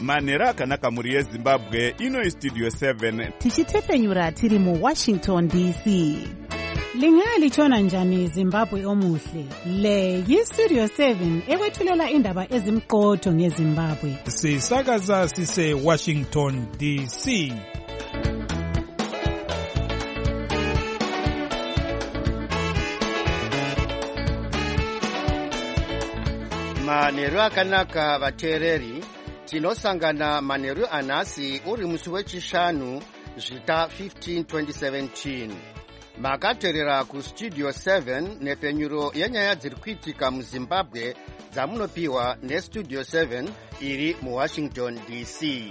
manheru akanaka mhuri yezimbabwe. Ino Studio 7 tichitefenyura tiri muWashington DC. Lingalitshona njani Zimbabwe omuhle? Le yiStudio 7 ekwethulela indaba ezimqotho ngeZimbabwe. Sisakaza sise Washington DC. Manheru akanaka vateereri, tinosangana manheru anhasi uri musi wechishanu zvita 15 2017. Makateerera kuStudio 7 nepfenyuro yenyaya dziri kuitika muZimbabwe dzamunopiwa neStudio 7 iri muWashington DC.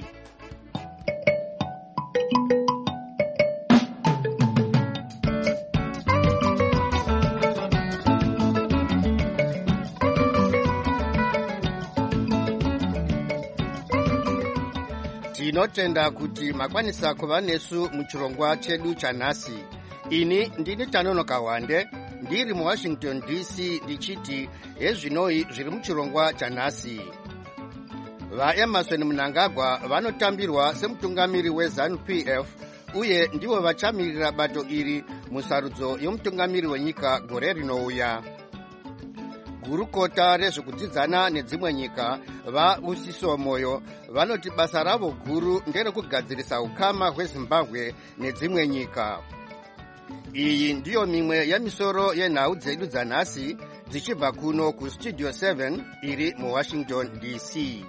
Tinotenda kuti makwanisa kuva nesu muchirongwa chedu chanhasi. Ini ndini Tanonoka Wande, ndiri muWashington DC ndichiti hezvinoi zviri muchirongwa chanhasi. VaEmerson Mnangagwa vanotambirwa semutungamiri weZANU-PF uye ndivo vachamirira bato iri musarudzo yomutungamiri wenyika gore rinouya. Gurukota rezvekudzidzana nedzimwe nyika vaUsiso Moyo vanoti basa ravo guru nderekugadzirisa ukama hweZimbabwe nedzimwe nyika. Iyi ndiyo mimwe yemisoro yenhau dzedu dzanhasi dzichibva kuno kuStudio 7 iri muWashington DC.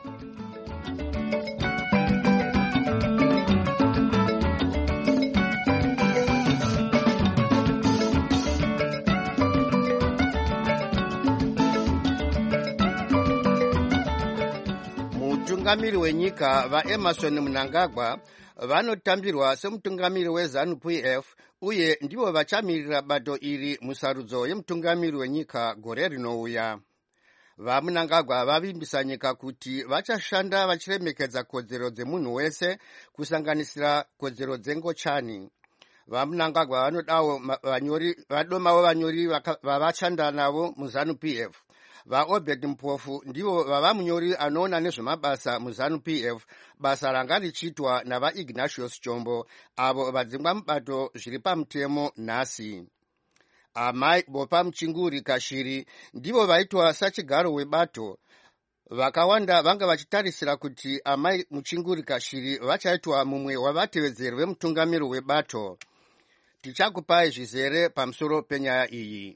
Mutungamiri wenyika vaEmerson Mnangagwa vanotambirwa semutungamiri weZANU-PF uye ndivo vachamirira bato iri musarudzo yemutungamiri wenyika gore rinouya. VaMnangagwa vavimbisa nyika kuti vachashanda vachiremekedza kodzero dzemunhu wese kusanganisira kodzero dzengochani. VaMnangagwa vadomawo vanyori vavachanda navo muZANU-PF. VaObed Mpofu ndivo vava munyori anoona nezvemabasa muZANU-PF, basa ranga richiitwa navaIgnatius Chombo avo vadzingwa mubato zviri pamutemo nhasi. Amai Bopa Muchinguri Kashiri ndivo vaitwa sachigaro webato. Vakawanda vanga vachitarisira kuti amai Muchinguri Kashiri vachaitwa mumwe wavatevedzeri vemutungamiri webato. Tichakupai zvizere pamusoro penyaya iyi.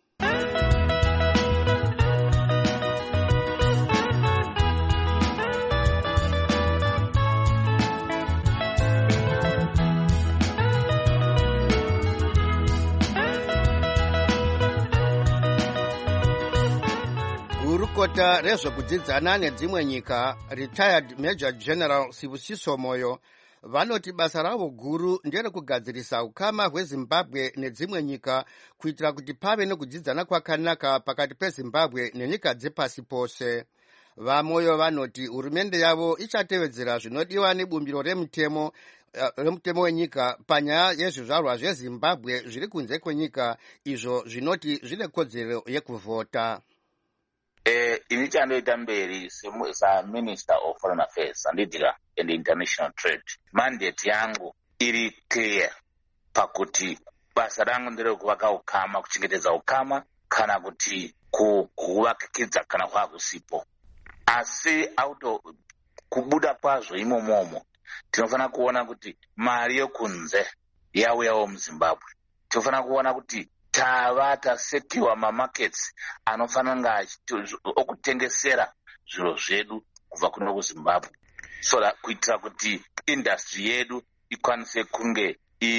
Gurukota rezvekudzidzana nedzimwe nyika retired Major General Sibusiso Moyo vanoti basa ravo guru nderekugadzirisa ukama hweZimbabwe nedzimwe nyika kuitira kuti pave nekudzidzana kwakanaka pakati peZimbabwe nenyika dzepasi pose. VaMoyo vanoti hurumende yavo ichatevedzera zvinodiwa nebumbiro remutemo wenyika panyaya yezvizvarwa zveZimbabwe zviri kunze kwenyika izvo zvinoti zvine kodzero yekuvhota. Ini chandoita mberi saMinister of Foreign Affairs and International Trade, mandate yangu iri clear pakuti basa rangu nderekuvaka ukama, kuchengetedza ukama kana kuti kuvakikidza kana kwakusipo. Asi kubuda kwazvo imomomo tinofanira kuona kuti mari yokunze yauyawo muZimbabwe. Tinofanira kuona kuti tava tasetiwa mamarkets anofanira okutengesera zviro zvedu kubva kuno kuZimbabwe, so kuitira kuti industry yedu ikwanise kunge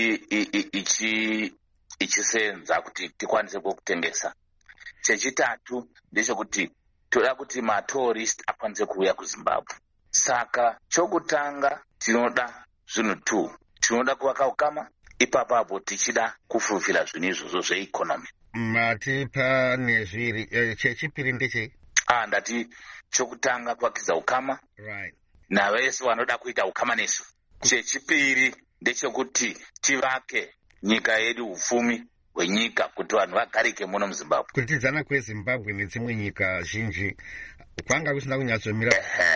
ichisenza kuti tikwanise kutengesa. Chechitatu ndechekuti toda kuti matourist akwanise kuuya kuZimbabwe. Saka chokutanga tinoda zvinhu 2. Tinoda kuvaka ukama, ipapo tichida kufulfila zvinhu izvozvo zveeconomy. Matipa nezviri chechipiri ndechei? Ndati chokutanga kuvakidza ukama, right, navese vanoda kuita ukama nesu. Chechipiri ndechekuti tivake nyika yedu upfumi hwenyika kuti vanhu vagarike muno muZimbabwe. Kutidzana kweZimbabwe nedzimwe nyika zhinji kwanga kusina kunyatsomira.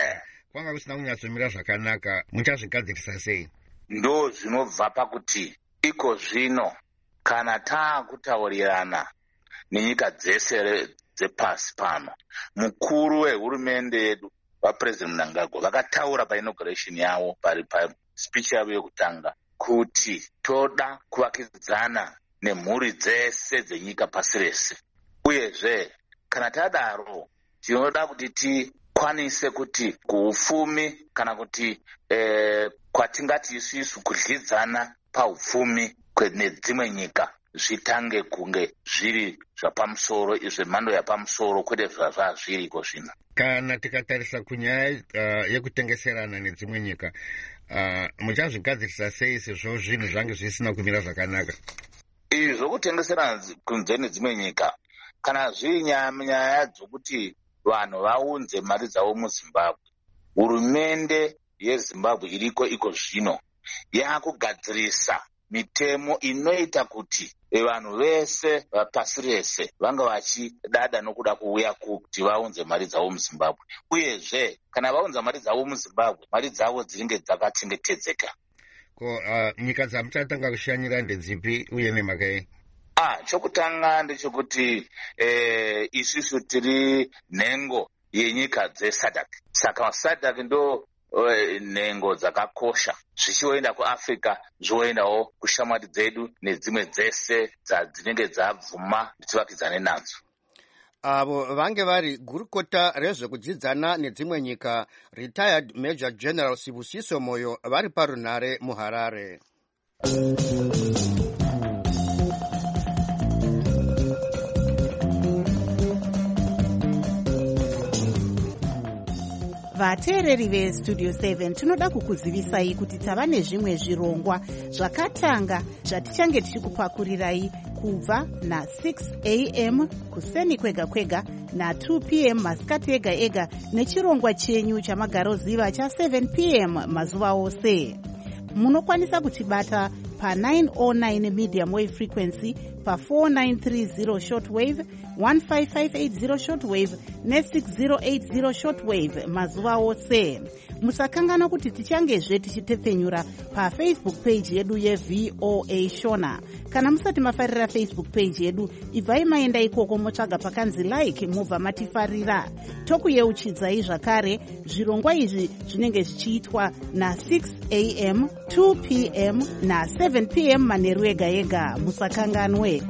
kwanga kusina kunyatsomira zvakanaka, muchazvigadzirisa sei? Ndo zvinobva pakuti iko zvino kana taakutaurirana nenyika dzese dzepasi pano, mukuru wehurumende yedu vaPresident Mnangagwa vakataura painauguration yavo speech yavo yekutanga kuti toda kuvakidzana nemhuri dzese dzenyika pasi rese. Uyezve kana tadaro tinoda kuti tikwanise kuti kuupfumi kana kuti kwatingati isusu kudyidzana paupfumi nedzimwe nyika zvitange kunge zviri zvapamusoro, zvemhando yapamusoro, kwete zvazviriko zvino. Kana tikatarisa kunyaya yekutengeserana nedzimwe nyika, muchazvigadzirisa sei sezvo zvinhu zvange zvisina kumira zvakanaka? Izvi zvokutengeserana kunze nedzimwe nyika, kana zviri nyaya dzokuti vanhu vaunze mari dzavo muZimbabwe, hurumende yeZimbabwe iriko iko zvino yakugadzirisa mitemo inoita kuti vanhu vese pasi rese vanga vachidada nokuda kuuya kuti vaunze mari dzavo muZimbabwe. Uyezve kana vaunza mari dzavo muZimbabwe, mari dzavo dzinenge dzakachengetedzeka. Ko nyika dzamuchatanga kushanyira ndedzipi uye nemhaka yei? Chokutanga ndechekuti isusu tiri nhengo yenyika dzeSADC. Saka SADC ndo nhengo dzakakosha, zvichienda kuAfrica zvoendawo kushamwari dzedu nedzimwe dzese dzinenge dzabvuma kuti tivakidzane nadzo. Avo vange vari gurukota rezvekudzidzana nedzimwe nyika retired Major General Sibusiso Moyo vari parunhare muHarare. Vateereri veStudio 7 tinoda kukuzivisai kuti tava nezvimwe zvirongwa zvakatanga zvatichange tichikupakurirai kubva na6 a.m. kuseni kwega kwega na2 p.m. masikati ega ega nechirongwa chenyu chamagaroziva cha7 p.m. mazuva ose. Munokwanisa kutibata pa909 medium wave frequency, pa4930 shortwave, 15580 shortwave ne6080 shortwave mazuva ose. Musakangana kuti tichangezve tichitepfenyura paFacebook page yedu yeVOA Shona. Kana musati mafarira Facebook page yedu, ibvai maenda ikoko motsvaga pakanzi like mubva matifarira. Tokuyeuchidzai zvakare zvirongwa izvi zvinenge zvichiitwa na6 a.m., 2 p.m. na 7 p.m. manheru ega ega. Musakanganwe.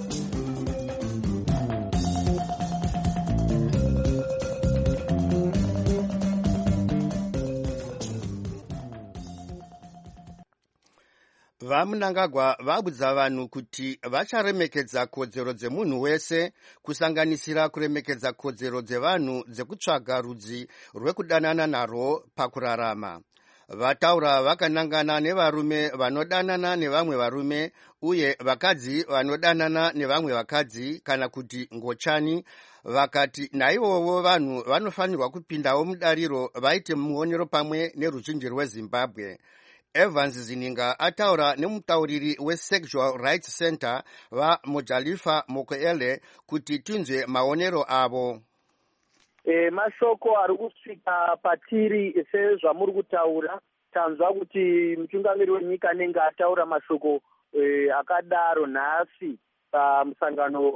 VaMnangagwa vabudza vanhu kuti vacharemekedza kodzero dzemunhu wese, kusanganisira kuremekedza kodzero dzevanhu dzekutsvaga rudzi rwekudanana narwo pakurarama. Vataura vakanangana nevarume vanodanana nevamwe varume uye vakadzi vanodanana nevamwe vakadzi kana kuti ngochani. Vakati naivovo vanhu vanofanirwa kupindawo mudariro vaite muonero pamwe neruzhinji rweZimbabwe. Evans Zininga ataura nemutauriri weSexual Rights Center vaMojalifa Mokoele kuti tinzwe maonero avo. Mashoko ari kusvika patiri sezvamuri kutaura, tanzwa kuti mutungamiri wenyika anenge ataura mashoko akadaro nhasi pamusangano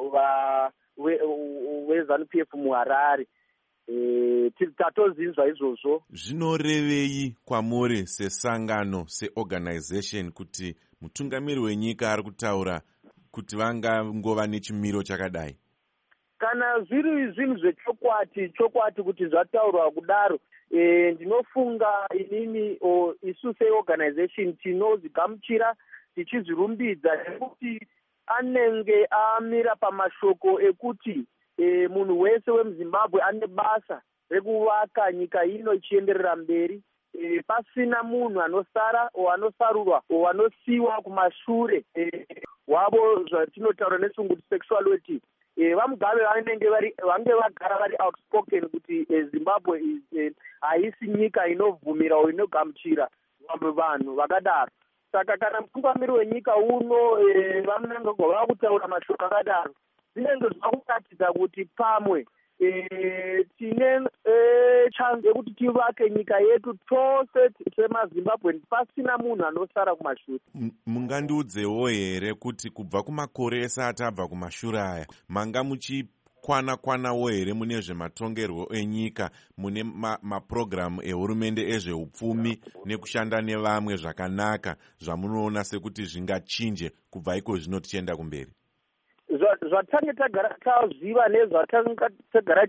weZANU-PF muHarare. Tatozinzwa izvozvo. Zvinorevei kwamuri sesangano, seorganization, kuti mutungamiri wenyika ari kutaura kuti vangangova nechimiro chakadai? Kana zviri zvinhu zvechokwati kuti zvataurwa kudaro, ndinofunga inini isu seorganization tinozvigamuchira tichizvirumbidza nekuti anenge amira pamashoko ekuti munhu wese wemuZimbabwe ane basa rekuvaka nyika ino ichienderera mberi, pasina munhu anosara anosarurwa anosiiwa kumashure wavo, zvatinotaura nesungu kuti sexuality. VaMugabe vange vagara vari outspoken kuti Zimbabwe haisi nyika inovhumira o inogamuchira vamwe vanhu vakadaro. Saka kana mutungamiri wenyika uno VaMnangagwa vava kutaura mashoko akadaro, zvinenge zvakuratidza kuti pamwe tine chance yekuti tivake nyika yetu tose semazimbabwe pasina munhu anosara kumashure. Mungandiudzewo here kuti kubva kumakore esati abva kumashure aya manga muchikwana-kwanawo here mune zvematongerwo enyika, mune mapurogiramu ehurumende ezveupfumi nekushanda nevamwe zvakanaka zvamunoona sekuti zvingachinje kubva iko zvino tichienda kumberi? Zvatange tagara taziva nezvatange tagara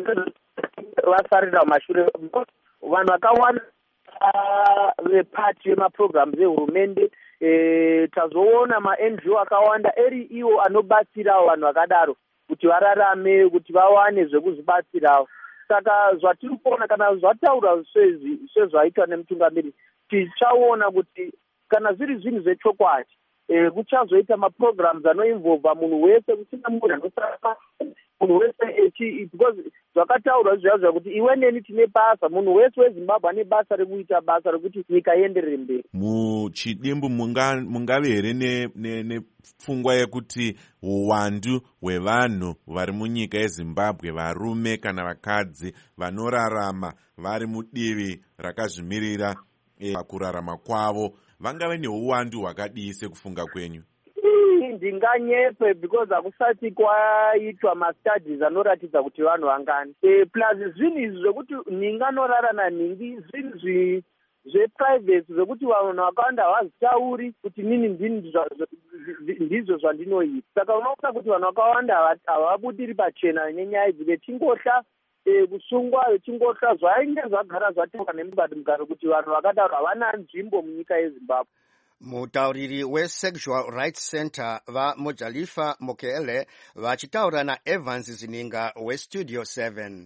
vasarira kumashure, vanhu vakawanda vepati yemapurogiramu ehurumende tazoona ma-NGO akawanda eri iwo anobatsirawo vanhu vakadaro kuti vararame, kuti vawane zvekuzvibatsirawo. Saka zvatiri kuona kana zvataurwa sezvaitwa nemutungamiri, tichaona kuti kana zviri zvinhu zvechokwadi kuchazoita mapurogiramu anoinvolva munhu wese, kusina munhu anosara, munhu wese, because zvakataurwa zviyazva kuti iwe neni tine basa, munhu wese weZimbabwe ane basa rekuita basa rekuti nyika ienderere mberi. Muchidimbu mungave here nepfungwa yekuti uwandu hwevanhu vari munyika yeZimbabwe, varume kana vakadzi, vanorarama vari mudivi rakazvimirira pakurarama kwavo, vangave neuwandu hwakadii sekufunga kwenyu? Ndinganyepe because hakusati kwaitwa mastudies anoratidza kuti vanhu vangani. Plus zvinhu izvi zvekuti ninga norarana ningi, zvinhu zveprivate zvekuti vanhu vakawanda havazitauri kuti nini ndizvo zvandinoita. Saka unoona kuti vanhu vakawanda havabudiri pachena nenyaya idzi, vechingohla kusungwa, vechingohla zvainge zvagara zvataurwa nemugaro kuti vanhu vakadaro havana nzvimbo munyika yeZimbabwe. Mutauriri weSexual Rights Center vaMojalifa Mokele vachitaura naEvans Zininga weStudio 7.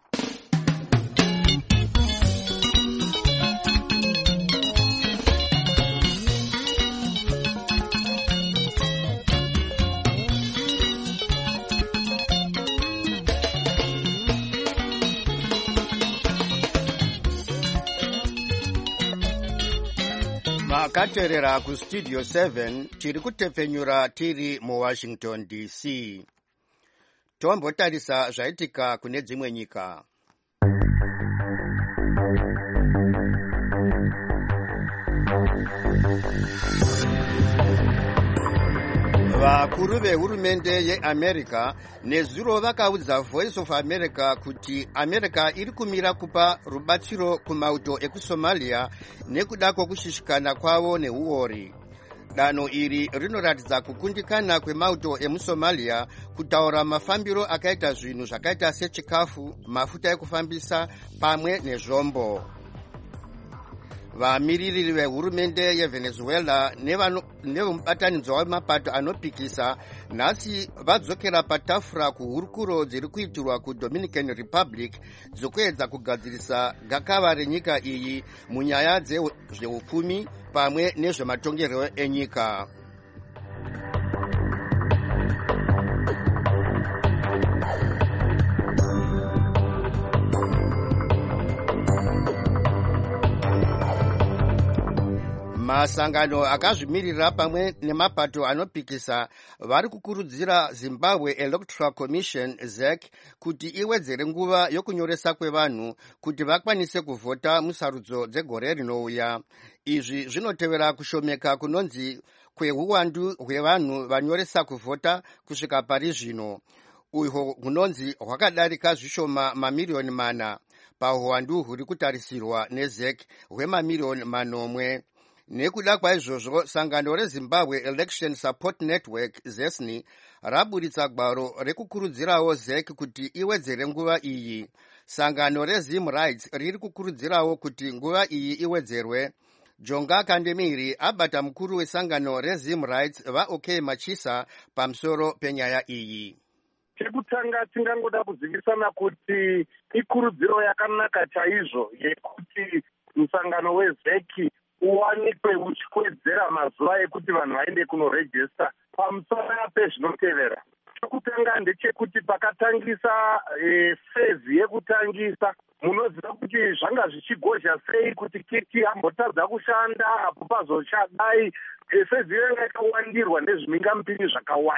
Makaterera kuStudio 7 tiri kutepfenyura tiri muWashington DC. Tombotarisa zvaitika kune dzimwe nyika. Vakuru vehurumende yeAmerica nezuro vakaudza Voice of America kuti America iri kumira kupa rubatsiro kumauto ekuSomalia nekuda kwokushishikana kwavo neuori. Danho iri rinoratidza kukundikana kwemauto emuSomalia kutaura mafambiro akaita zvinhu zvakaita sechikafu, mafuta ekufambisa pamwe nezvombo. Vamiriri vehurumende yeVenezuela nevemubatanidzwa wemapato anopikisa nhasi vadzokera patafura kuhurukuro dziri kuitirwa kuDominican Republic dzokuedza kugadzirisa gakava renyika iyi munyaya dzezveupfumi pamwe nezvematongerwo enyika. Masangano akazvimirira pamwe nemapato anopikisa vari kukurudzira Zimbabwe Electoral Commission ZEC kuti iwedzere nguva yokunyoresa kwevanhu kuti vakwanise kuvhota musarudzo dzegore rinouya. Izvi zvinotevera kushomeka kunonzi kwehuwandu hwevanhu vanyoresa kuvhota kusvika pari zvino, uhwo hunonzi hwakadarika zvishoma mamiriyoni 4 pahuwandu huri kutarisirwa neZEC hwemamiriyoni 9. Nekuda kwaizvozvo, sangano reZimbabwe Election Support Network ZESNI raburitsa gwaro rekukurudzirawo ZEC kuti iwedzere nguva iyi. Sangano reZim Rights riri kukurudzirawo kuti nguva iyi iwedzerwe. Jonga Kandemiri abata mukuru wesangano reZim Rights vaOK Machisa pamusoro penyaya iyi. Chekutanga tingangoda kuzivisana kuti ikurudziro yakanaka chaizvo yekuti musangano weZEC uwanikwe uchikwedzera mazuva ekuti vanhu vaende kunorejista pamusoro pezvinotevera. Chekutanga ndechekuti pakatangisa fezi yekutangisa munoziva kuti zvanga zvichigozha sei kuti kiti ambotadza kushanda apo pazochadai fezi yanga yakawandirwa nezvimingamupini zvakawanda.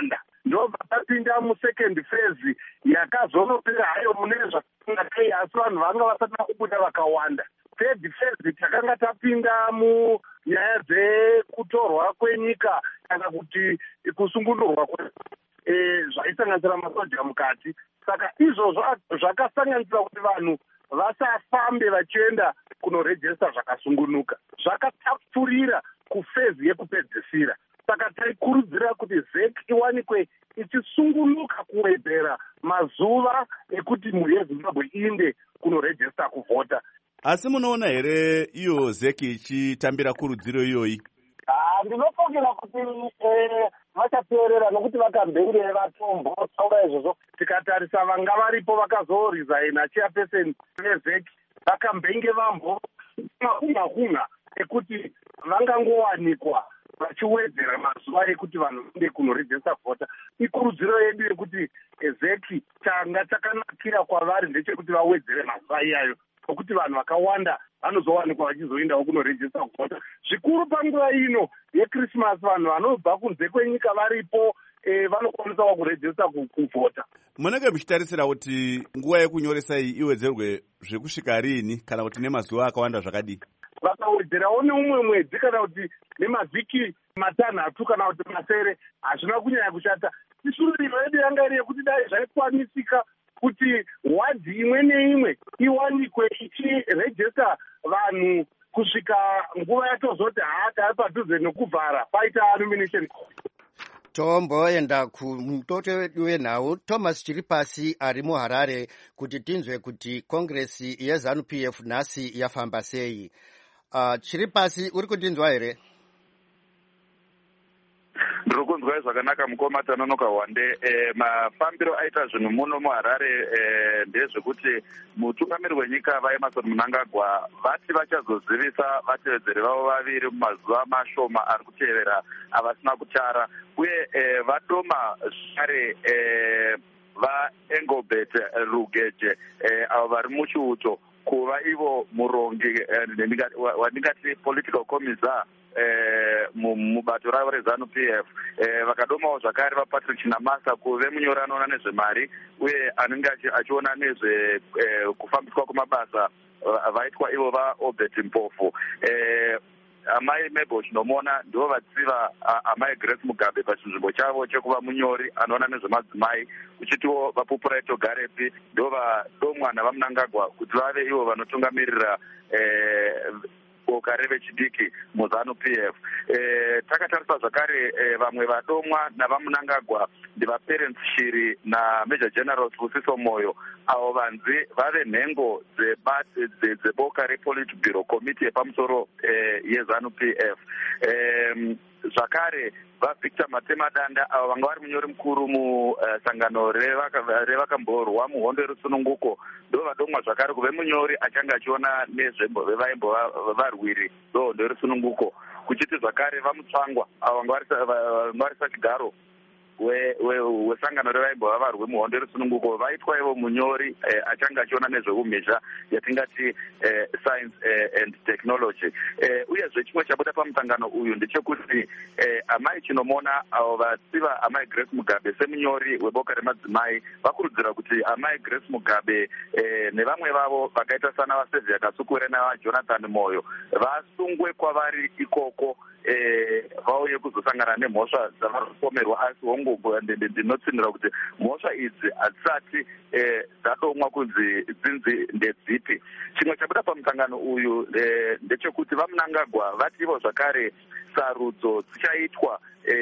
ndobva tapinda musecond phase yakazonopera hayo mune zvakanakei, asi vanhu vanga vasati kubuda vakawanda. Third phase takanga tapinda munyaya dzekutorwa kwenyika kana kuti kusungundurwa zvaisanganisira masoja mukati. Saka izvozvo zvakasanganisira kuti vanhu vasafambe vachienda kunorejesta zvakasungunuka, zvakatapfurira kufezi yekupedzisira. Saka taikurudzira kuti ZEC iwanikwe ichisungunuka kuwedzera mazuva ekuti mhuri yeZimbabwe iinde kunorejesta kuvhota. Asi munoona here iyo ZEC ichitambira kurudziro iyoyi? Ndinofungira kuti vachateerera nokuti vakambenge vatombotaura izvozvo. Tikatarisa vanga varipo vakazoresigna chairperson veZEC vakambenge vambomahunga ekuti vangangowanikwa vachiwedzera mazuva ekuti vanhu vaende kunorejesta vhota. Ikurudziro yedu yekuti ZEC changa chakanakira kwavari ndechekuti vawedzere mazuva iyayo, nokuti vanhu vakawanda vanozowanikwa vachizoendawo kunorejesta kuvhota. Zvikuru panguva ino yeChristmas vanhu vanobva kunze kwenyika varipo vanokwanisawo kurejesta kuvhota. Munenge muchitarisira kuti nguva yekunyoresa iyi iwedzerwe zvekusvika rini kana kuti nemazuva akawanda zvakadii? Vakawedzerawo neumwe mwedzi kana kuti nemavhiki matanhatu kana kuti masere, hazvina kunyanya kushata. Isuriro yedu yanga iri yekuti dai zvaikwanisika kuti wadhi imwe neimwe iwanikwe ichirejesta vanhu kusvika nguva yatozoti tari padhuze nekuvhara paita nomination. Tomboenda kumutoto wedu wenhau Thomas Chiripasi ari muHarare kuti tinzwe kuti kongresi yeZANU-PF nhasi yafamba sei. Chiripasi, uri kutinzwa here? Ndiri kunzwa zvakanaka mukoma Tanonoka Wande. Mafambiro aita zvinhu muno muHarare ndezvekuti mutungamiri wenyika vaEmmerson Mnangagwa vati vachazozivisa vatevedzeri vavo vaviri mumazuva mashoma ari kutevera avasina kutara, uye vadoma zvakare vaEngobert Rugeje avo vari muchiuto kuva ivo murongi wandingati political commissar mubato ravo reZANU-PF. Vakadomawo zvakare vaPatrick Chinamasa kuve munyori anoona nezvemari uye anenge achiona nezve kufambiswa kwemabasa vaitwa ivo vaObert Mpofu. Amai Mabel Chinomona ndivo vatsiva amai Grace Mugabe pachinzvimbo chavo chekuva munyori anoona nezvemadzimai, uchitiwo vaPupuraito Garepi ndivo vadomwana vaMnangagwa kuti vave ivo vanotungamirira boka revechidiki muZANU-PF. Takatarisa zvakare vamwe vadomwa navaMnangagwa ndivaPerence Shiri naMajor General Sibusiso Moyo, avo vanzi vave nhengo dzeboka rePolitburo Committee yepamusoro yeZANU-PF. Zvakare vaVictor Matemadanda avo vanga vari munyori mukuru musangano revakamborwa muhondo yerusununguko ndo vadomwa zvakare kuve munyori achanga achiona nezvevaimbo varwiri dohondo yerusununguko, kuchiti zvakare vaMutsvangwa avo vanga vari sachigaro wesangano revaimbo vavarwi muhondo yerusununguko vaitwa ivo munyori achanga achiona nezveumhizha yatingati science and technology. Uyezve chimwe chabuda pamusangano uyu ndechekuti amai Chinomona avo vatsiva amai Grace Mugabe semunyori weboka remadzimai vakurudzira kuti amai Grace Mugabe nevamwe vavo vakaita sana vaSevia Kasukure navaJonathan Moyo vasungwe kwavari ikoko vauye kuzosangana nemhosva dzavanopomerwa. Asi hongu ndinotsinira kuti mhosva idzi hadzisati dzadomwa kunzi dzinzi ndedzipi. Chimwe chabuda pamusangano uyu ndechekuti vaMnangagwa vativo zvakare sarudzo dzichaitwa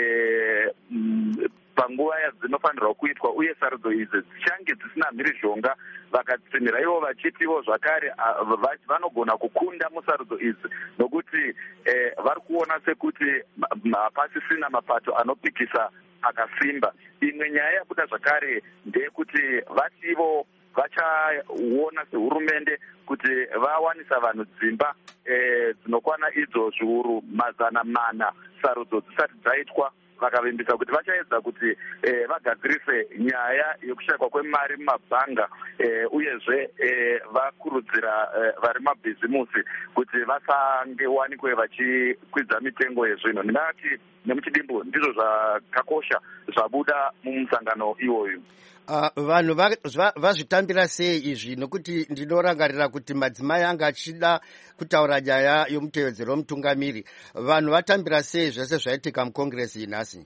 panguva yadzinofanirwa kuitwa, uye sarudzo idzi dzichange dzisina mhirizhonga. Vakatsinira ivo vachitivo zvakare vanogona kukunda musarudzo idzi nokuti vari kuona sekuti pasisina mapato anopikisa akasimba. Imwe nyaya yabuda zvakare ndeyekuti vativo vachaona sehurumende kuti vawanisa vanhu dzimba dzinokwana idzo zviuru 400 sarudzo dzisati dzaitwa. vakavimbisa kuti vachaedza kuti vagadzirise nyaya yekushayikwa kwemari mumabhanga, uyezve vakurudzira vari mabhizimusi kuti vasangewanikwe vachikwidza mitengo yezvinhu. Ndingati nemuchidimbu ndizvo zvakakosha zvabuda mumusangano iwoyu. Vanhu vazvitambira sei izvi? Nokuti ndinorangarira kuti madzimai anga achida kutaura nyaya yomutevedzero womutungamiri. Vanhu vatambira sei zvese zvaitika mukongresi nhasi?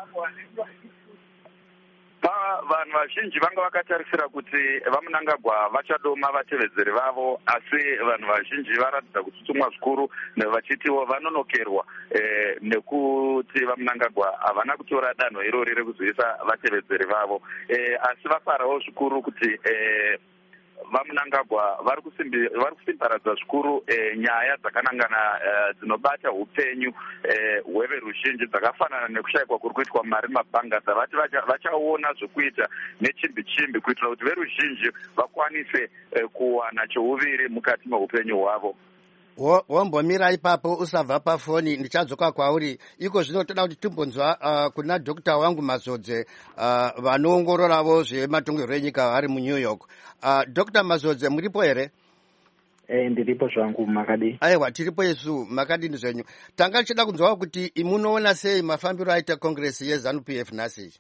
Vanhu vazhinji vanga vakatarisira kuti vaMunangagwa vachadoma vatevedzeri vavo, asi vanhu vazhinji varatidza kututumwa zvikuru vachitiwo vanonokerwa nekuti vaMunangagwa havana kutora danho irori rekuzoisa vatevedzeri vavo, asi vafarawo zvikuru kuti vaMunangagwa vari kusimbaradza zvikuru nyaya dzakanangana dzinobata upenyu hweveruzhinji dzakafanana nekushayikwa kuri kuitwa mari mabhanga, dzavati vachaona zvekuita nechimbi-chimbi kuitira kuti veruzhinji vakwanise kuwana chouviri mukati meupenyu hwavo. Wombomira ipapo usabva pafoni, ndichadzoka kwauri. Iko zvino toda kuti timbonzwa kuna Dr. wangu Mazodze vanoongororavo zvematongerwo enyika vari muNew York. Dr. Mazodze, muripo here? Ndiripo zvangu, makadi. Aiwa, tiripo isu, makadini zvenyu. Tanga tichida kunzwawo kuti munoona sei mafambiro aita kongresi yeZANU-PF nhasi?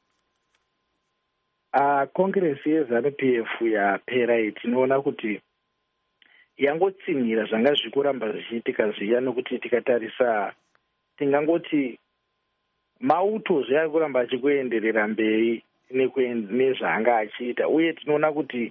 Kongresi yeZANU-PF yapera tinoona kuti yangotsinhira zvanga zvikuramba zvichiitika zviya, nokuti tikatarisa tingangoti mauto zvaari kuramba achikuenderera mberi nezvaanga achiita, uye tinoona kuti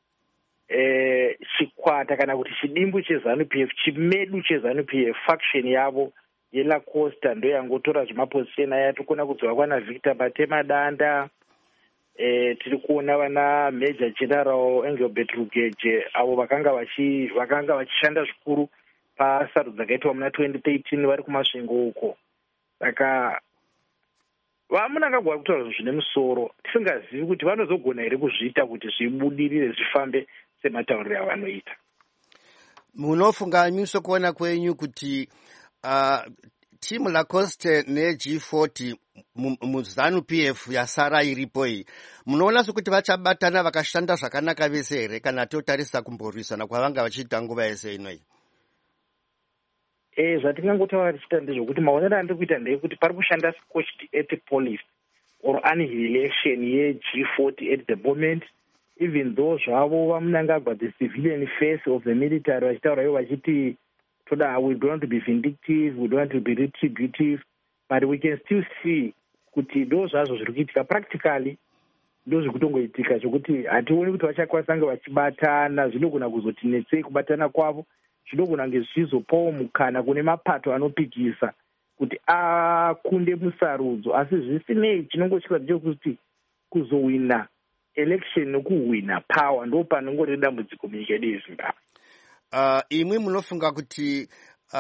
chikwata kana kuti chidimbu cheZANU-PF, chimedu cheZANU-PF, faction yavo yeLacosta ndo yangotora zvemapozisheni aya. Tikuona kudzoka kwana Victor Batemadanda, tiri kuona vana Major General Engelbert Rugeje avo vakanga vachishanda zvikuru pasarudzo dzakaitwa muna 2013 vari kumasvingo uko. Saka vaMunangagwa vari kutaura zvine musoro, tisingazivi kuti vanozogona here kuzviita kuti zvibudirire zvifambe sematauriro avanoita. Munofunga nyuso kuona kwenyu kuti timu Lacoste neG40 muZANU-PF yasara iripo iyi, munoona sekuti vachabatana vakashanda zvakanaka vese here, kana totarisa kumborwisana kwavanga vachiita nguva yese inoi? Zvatingangotaura tichita ndezvokuti maonero andiri kuita ndeyekuti pari kushanda squashed at police or annihilation yeG40 at the moment, even though zvavo vaMunangagwa the civilian face of the military vachitaura ivo vachiti we don't want to be vindictive, we don't want to be retributive, but we can still see kuti ndo zvazvo zviri kuitika practically, ndo zviri kutongoitika zvokuti hationi kuti vachakwanisa kunge vachibatana. Zvinogona kuzoti netsei kubatana kwavo, zvinogona kunge zvichizopawo mukana kune mapato anopikisa kuti akunde musarudzo, asi zvisinei chinongosvika ndechekuti kuzowina election nokuwina power ndo panongori dambudziko munyika yedu yeZimbabwe. Imwi munofunga kuti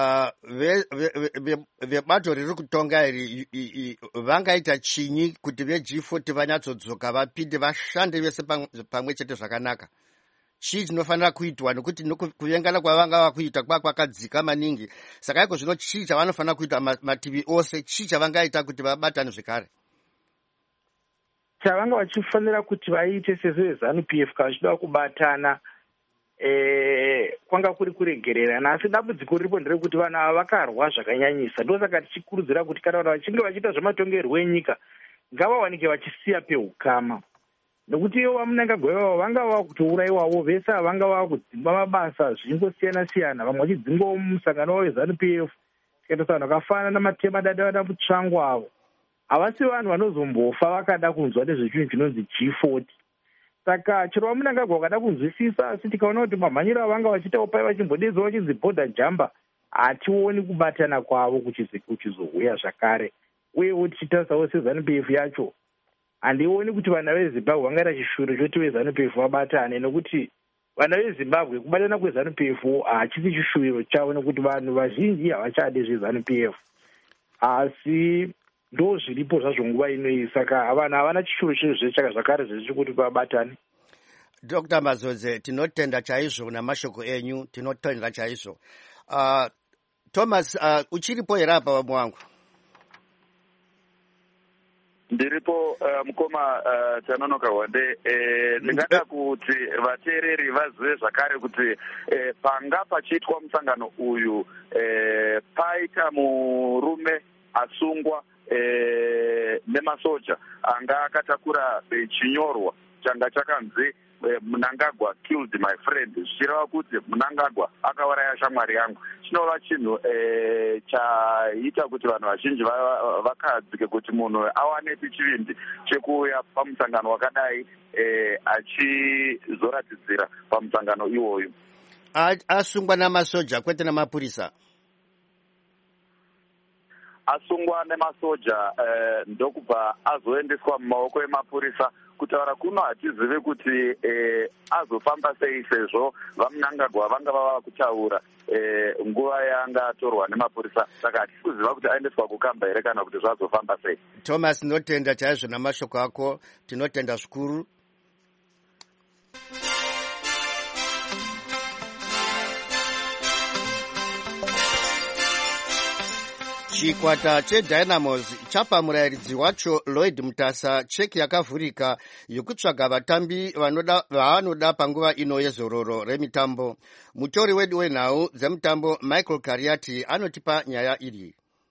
vebato riri kutonga iri vangaita chinyi kuti veG40 vanyatsodzoka vapinde vashande vese pamwe chete zvakanaka? Chii chinofanira kuitwa? Nokuti kuvengana kwavanga vakuita kwakadzika maningi. Saka iko zvino chii chavanofanira kuita mativi ose? Chii chavangaita kuti vabatane zvekare? Chavanga vachifanira kuti vaite sezvo veZANU-PF kana vachida kubatana, kwanga kuri kuregererana, asi dambudziko riripo nderekuti vanhu ava vakarwa zvakanyanyisa. Ndosaka tichikurudzira kuti kana vanhu vachinge vachiita zvematongerwo enyika ngavawanike vachisiya peukama, nokuti ivo vaMunangagwa ivavo vanga vava kutouraiwavo vese vanga vava kudzimba mabasa zvingosiyana-siyana, vamwe vachidzingwawo mumusangano wavo weZANU-PF. Tikatarisa vanhu vakafanana naMatemadanda vana Mutsvangu avo havasi vanhu vanozombofa vakada kunzwa nezvechinhu chinonzi G40. Saka chero vaMunangagwa vakada kunzwisisa, asi tikaona kuti mamhanyiro avanga vachiitawo pai vachimbodedzwa vachinzi bhodha jamba, hationi kubatana kwavo kuchizouya zvakare. Uyewo tichitarisawo seZANU-PF yacho, handioni kuti vana veZimbabwe vangaita chishure choti veZANU-PF vabatane, nokuti vana veZimbabwe kubatana kweZANU-PF hachisi chishuwiro chavo, nokuti vanhu vazhinji havachade zveZANU-PF, asi ndo zviripo zvazvo nguva inoi. Saka vanhu havana chishuwiro chezvechaka zvakare zvechikuti vabatane. Dr. Mazodze, tinotenda chaizvo namashoko enyu, tinotenda chaizvo. Thomas, uchiripo here apa wangu? ndiripo mukoma Tanonoka Wande. Ndingada kuti vateereri vazive zvakare kuti panga pachiitwa musangano uyu paita murume asungwa nemasoja anga akatakura chinyorwa changa chakanzi Mnangagwa killed my friend, zvichireva kuti Mnangagwa akauraya shamwari yangu. Chinova chinhu chaita kuti vanhu vazhinji vakadzike kuti munhu awanepi chivindi chekuuya pamusangano wakadai achizoratidzira pamusangano iwoyu. Asungwa namasoja kwete namapurisa? Asungwa nemasoja ndokubva azoendeswa mumaoko emapurisa. Kutaura kuno hatizivi kuti azofamba sei sezvo vaMnangagwa vanga vava kutaura nguva yanga atorwa nemapurisa, saka hatisi kuziva kuti aendeswa kukamba here kana kuti zvazofamba sei. Thomas, tinotenda chaizvo namashoko ako, tinotenda zvikuru. Chikwata cheDynamos chapa murairidzi wacho Lloyd Mutasa cheki yakavhurika yokutsvaga vatambi vaanoda panguva ino yezororo remitambo. Mutori wedu wenhau dzemutambo Michael Kariati anotipa nyaya iri.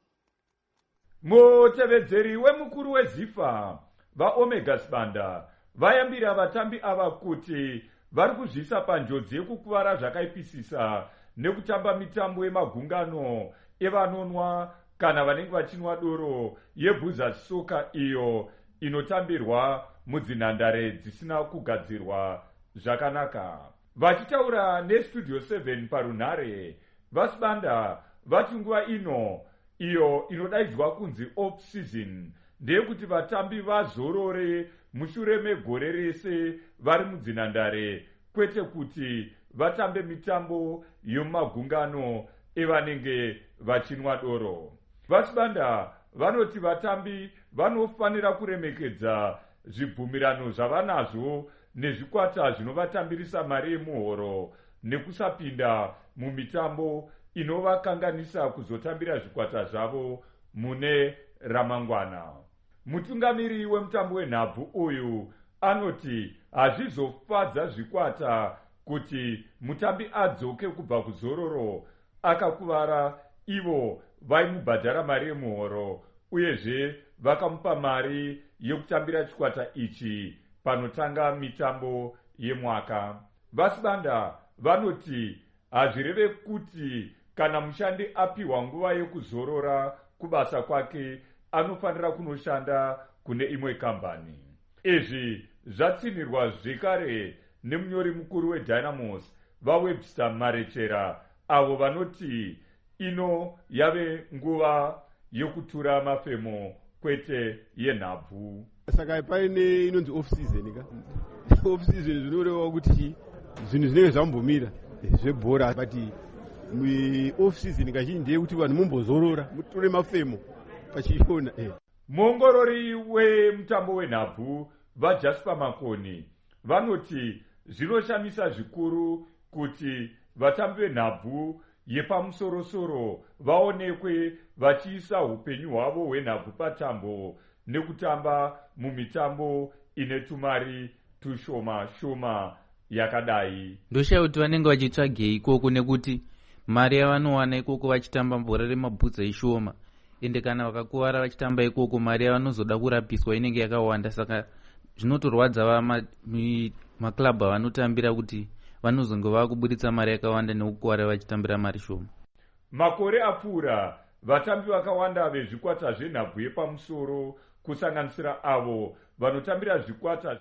Mutevedzeri wemukuru weZIFA vaOmega Sibanda vayambira vatambi ava kuti vari kuzvisa panjodzi yekukuvara zvakaipisisa nekutamba mitambo yemagungano evanonwa kana vanenge vachinwa doro yebhuza soka iyo inotambirwa mudzinhandare dzisina kugadzirwa zvakanaka. Vachitaura neStudio 7 parunhare, vaSibanda vati nguva ino iyo inodaidzwa kunzi off season ndeyekuti vatambi vazorore mushure megore rese vari mudzinhandare, kwete kuti vatambe mitambo yomagungano evanenge vachinwa doro. VaSibanda vanoti vatambi vanofanira kuremekedza zvibvumirano zvavanazvo nezvikwata zvinovatambirisa mari yemuhoro nekusapinda mumitambo inovakanganisa kuzotambira zvikwata zvavo mune ramangwana. Mutungamiri wemutambo wenhabvu uyu anoti hazvizofadza zvikwata kuti mutambi adzoke kubva kuzororo akakuvara ivo vaimubhadhara mari yemuhoro uyezve vakamupa mari yekutambira chikwata ichi panotanga mitambo yemwaka. VaSibanda vanoti hazvireve kuti kana mushandi apiwa nguva yekuzorora kubasa kwake anofanira kunoshanda kune imwe kambani. Izvi zvatsinirwa zvekare nemunyori mukuru weDynamos vaWebster Marechera, avo vanoti ino yave nguva yokutura mafemo kwete yenhabvu. Saka paine inonzi off season ka off season zvinoreva kuti zvinhu zvinenge zvambomira zvebhora, but off season kazhinji ndeyekuti vanhu mumbozorora mutore mafemo pachiona. Muongorori wemutambo wenhabvu vaJasper Makoni vanoti zvinoshamisa zvikuru kuti vatambi venhabvu yepamusorosoro vaonekwe vachiisa upenyu hwavo hwenhabvu patambo nekutamba mumitambo ine tumari tushoma shoma yakadai. Ndoshaya kuti vanenge vachitsvagei ikoko nekuti mari yavanowana ikoko vachitamba bhora remabhutsa ishoma, ende kana vakakuvara vachitamba ikoko mari yavanozoda kurapiswa inenge yakawanda, saka zvinotorwadza maklabhu avanotambira kuti vanozonge vakuburitsa mari yakawanda nekukuvara vachitambira mari shoma. Makore apfuura vatambi vakawanda vezvikwata zvenhabvu yepamusoro kusanganisira avo vanotambira zvikwata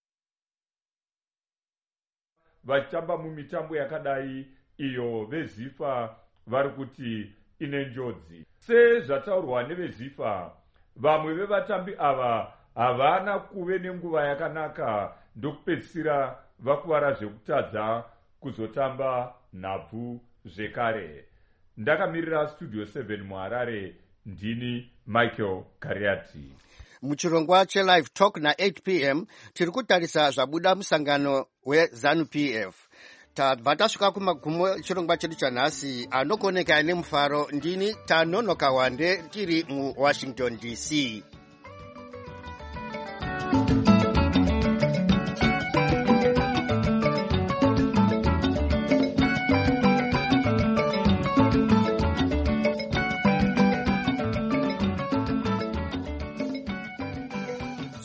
vachitamba mumitambo yakadai iyo veZIFA vari kuti ine njodzi. Sezvataurwa neveZIFA, vamwe vevatambi ava havana kuve nenguva yakanaka ndokupedzisira vakuvara zvekutadza kuzotamba nhabvu zvekare. Ndakamirira Studio 7 muHarare, ndini Michael Kariati. Muchirongwa cheLive Talk na8 p.m. tiri kutarisa zvabuda musangano weZANU-PF. Tabva tasvika kumagumo chirongwa chedu chanhasi. Anokoneka ane mufaro, ndini Tanonoka Wande tiri muWashington DC.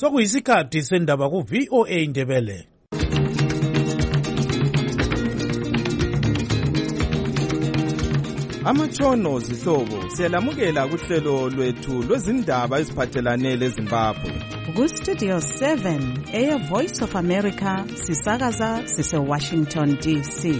sekuyisikhathi sendaba ku-VOA Indebele. Amatshono zihlobo siyalamukela kuhlelo lwethu lwezindaba eziphathelane leZimbabwe. Ku-Studio 7 Air Voice of America sisakaza sise-Washington DC.